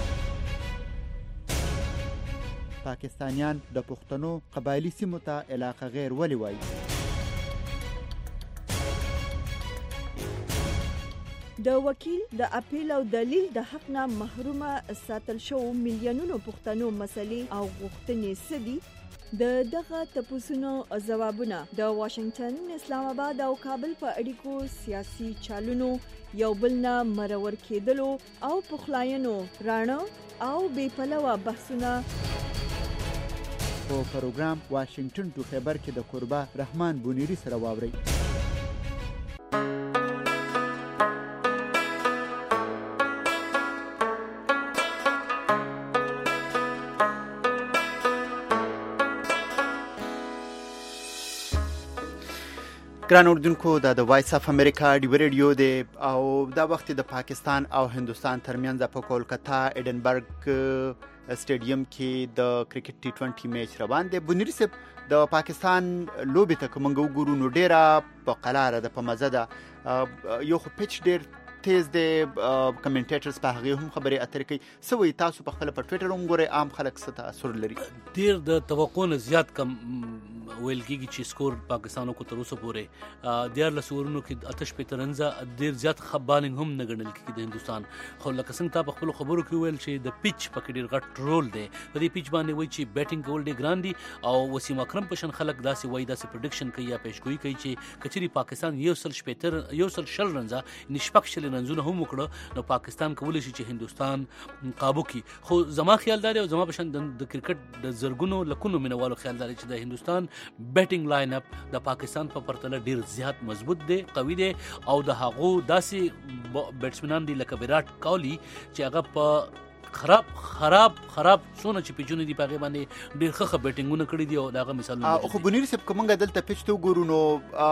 پاکستانیان د پښتنو قبایلی سیمو ته علاقه غیر ولې وایي؟ د وکیل د اپیل او دلیل د حق نه محرومه ساتل شو میلیونونو پښتنو مسلې او غوښتنې سدي. د دغه تپوسونو ځوابونه د واشنگټن، اسلام آباد او کابل په اړیکو سیاسي چالونو یو بل نه مرور کېدلو او پخلاینو رانه او بې پلوه بحثونه په پروګرام واشنگټن ټو خیبر کې د قربا رحمان بونیری سره واوري. ګران اردوونکو د وایس اف امریکا ډیو ریډیو دی او دا وخت د پاکستان او هندستان ترمنځ په کولکتا ایډنبرګ سټیډیم کې د کرکټ ټي 20 میچ روان دی. بونیری صاحب د پاکستان لوبې ته کومنګ وګورو نو ډیره په قلاره ده، په مزه ده، یو خو پیچ ډیر تیز دی، کمنټیټرز په هغه هم خبرې اترې کوي. سوي تاسو په خپل په ټوئیټر هم ګورئ، عام خلک څه تاثر لري؟ ډیر د توقع نه زیات کم ویل کېږي چې سکور پاکستانو کو تر اوسه پورې دیار لسورونو کې آتش په ترنځ ډیر زیات خبالنګ هم نه ګڼل کېږي د هندستان. خو لکه څنګه تا په خپل خبرو کې ویل چې د پیچ په کې ډیر غټ رول دی. په دې پیچ باندې وایي چې بیټینګ کول ډیر ګران دي او وسیم اکرم پشن خلک داسې وایي، داسې پریډکشن کوي یا پیشګوئی کوي چې کچري پاکستان یو سل شل رنزه نشپک شل رنزونه هم وکړه نو پاکستان کولی شي چې هندستان قابو کړي. خو زما خیال دی او زما پشن د کرکټ د زرګونو لکونو مینوالو خیال دی چې د هندستان بیټینګ لاین اپ د پاکستان په پرتله ډیر زیات مضبوط دی، قوي دی او د هغو داسې بیټسمنان دي لکه ویراټ کوهلی چې هغه په خراب سونه چې پیچونه دي پاغه باندې ډیر ښه بیټینګونه کړی دي او داغه مثالونه. خو بونیر صاحب کومه دلته پیچ ته وګورو نو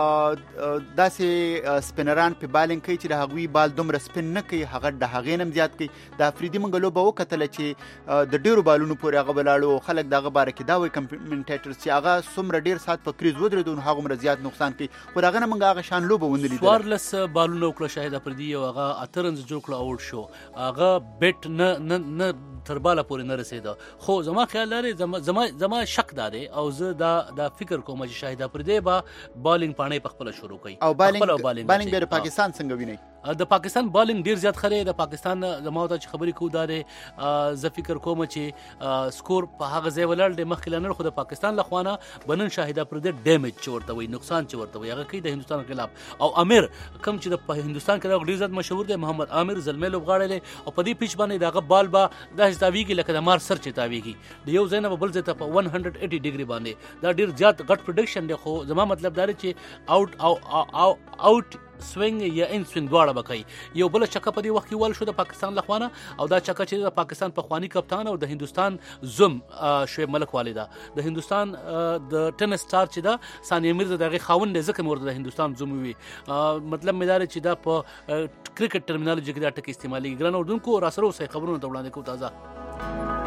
داسې سپینران په بالینګ کوي چې د هغوی بال دومره سپین نه کوي، هغه د هغې نم زیات کوي. د افریدي منګلو به وکتل چې د ډیرو بالونو پورې هغه ولاړو، خلک دغه باره کې دا وایي کمنټیټرز چې هغه څومره ډیر سات په کریز ودرېدو نو هغومره زیات نقصان کوي. خو هغه نه موږ هغه شان لوبه ونه لیدله. 14 بالونه وکړه شاهد افریدي او هغه 8 رنز جوړ کړه اوټ شو، هغه بیټ نه تر بالا پورې نه رسیده. خو زما خیال لري زما شک داده او زه دا فکر کوم چې شاهد افریدي با بالینګ پانه په خپل شروع کوي او بالینګ به پاکستان څنګه ویني؟ د پاکستان بالینګ ډیر زیات خره د پاکستان زما ته چې خبرې کوو دا زه فکر کوم چې سکور په هغه ځای ولر د مخکلانه خو د پاکستان لخوانه بنن شاهد افریدي ډیمیج چورته وي، نقصان چورته وي، هغه کوي د هندستان خلاف. او امیر کم چې د هندستان کې ډیر زیات مشهور دی، محمد عامر زلمه لوبغاړی او په دې پیچ باندې دغه بال با د تاویږي لکه د مار سر چې تاویږي د یو ځای نه بل ځای ته په 180 ډیګري باندې. دا ډیر زیات غټ پریډکشن دی. خو زما مطلب دا دی چې اوټ سوینګ یا ان سوینګ دواړه بکای. یو بل چکه په دې وخت کې ول شو د پاکستان لخوانه او دا چکه چې د پاکستان په خوانی کپتان او د هندستان زم شعیب ملک والده د هندستان د ټنس سٹار چې دا ثانیه میرزا دغه خاوند ځکه مورد د هندستان زم وی. مطلب مې دا چې دا په کرکټ ټرمینالوجي کې دا ټکی استعمالي. ګران اردوونکو را سره اوسې خبرونه ته وړاندې کوم تازه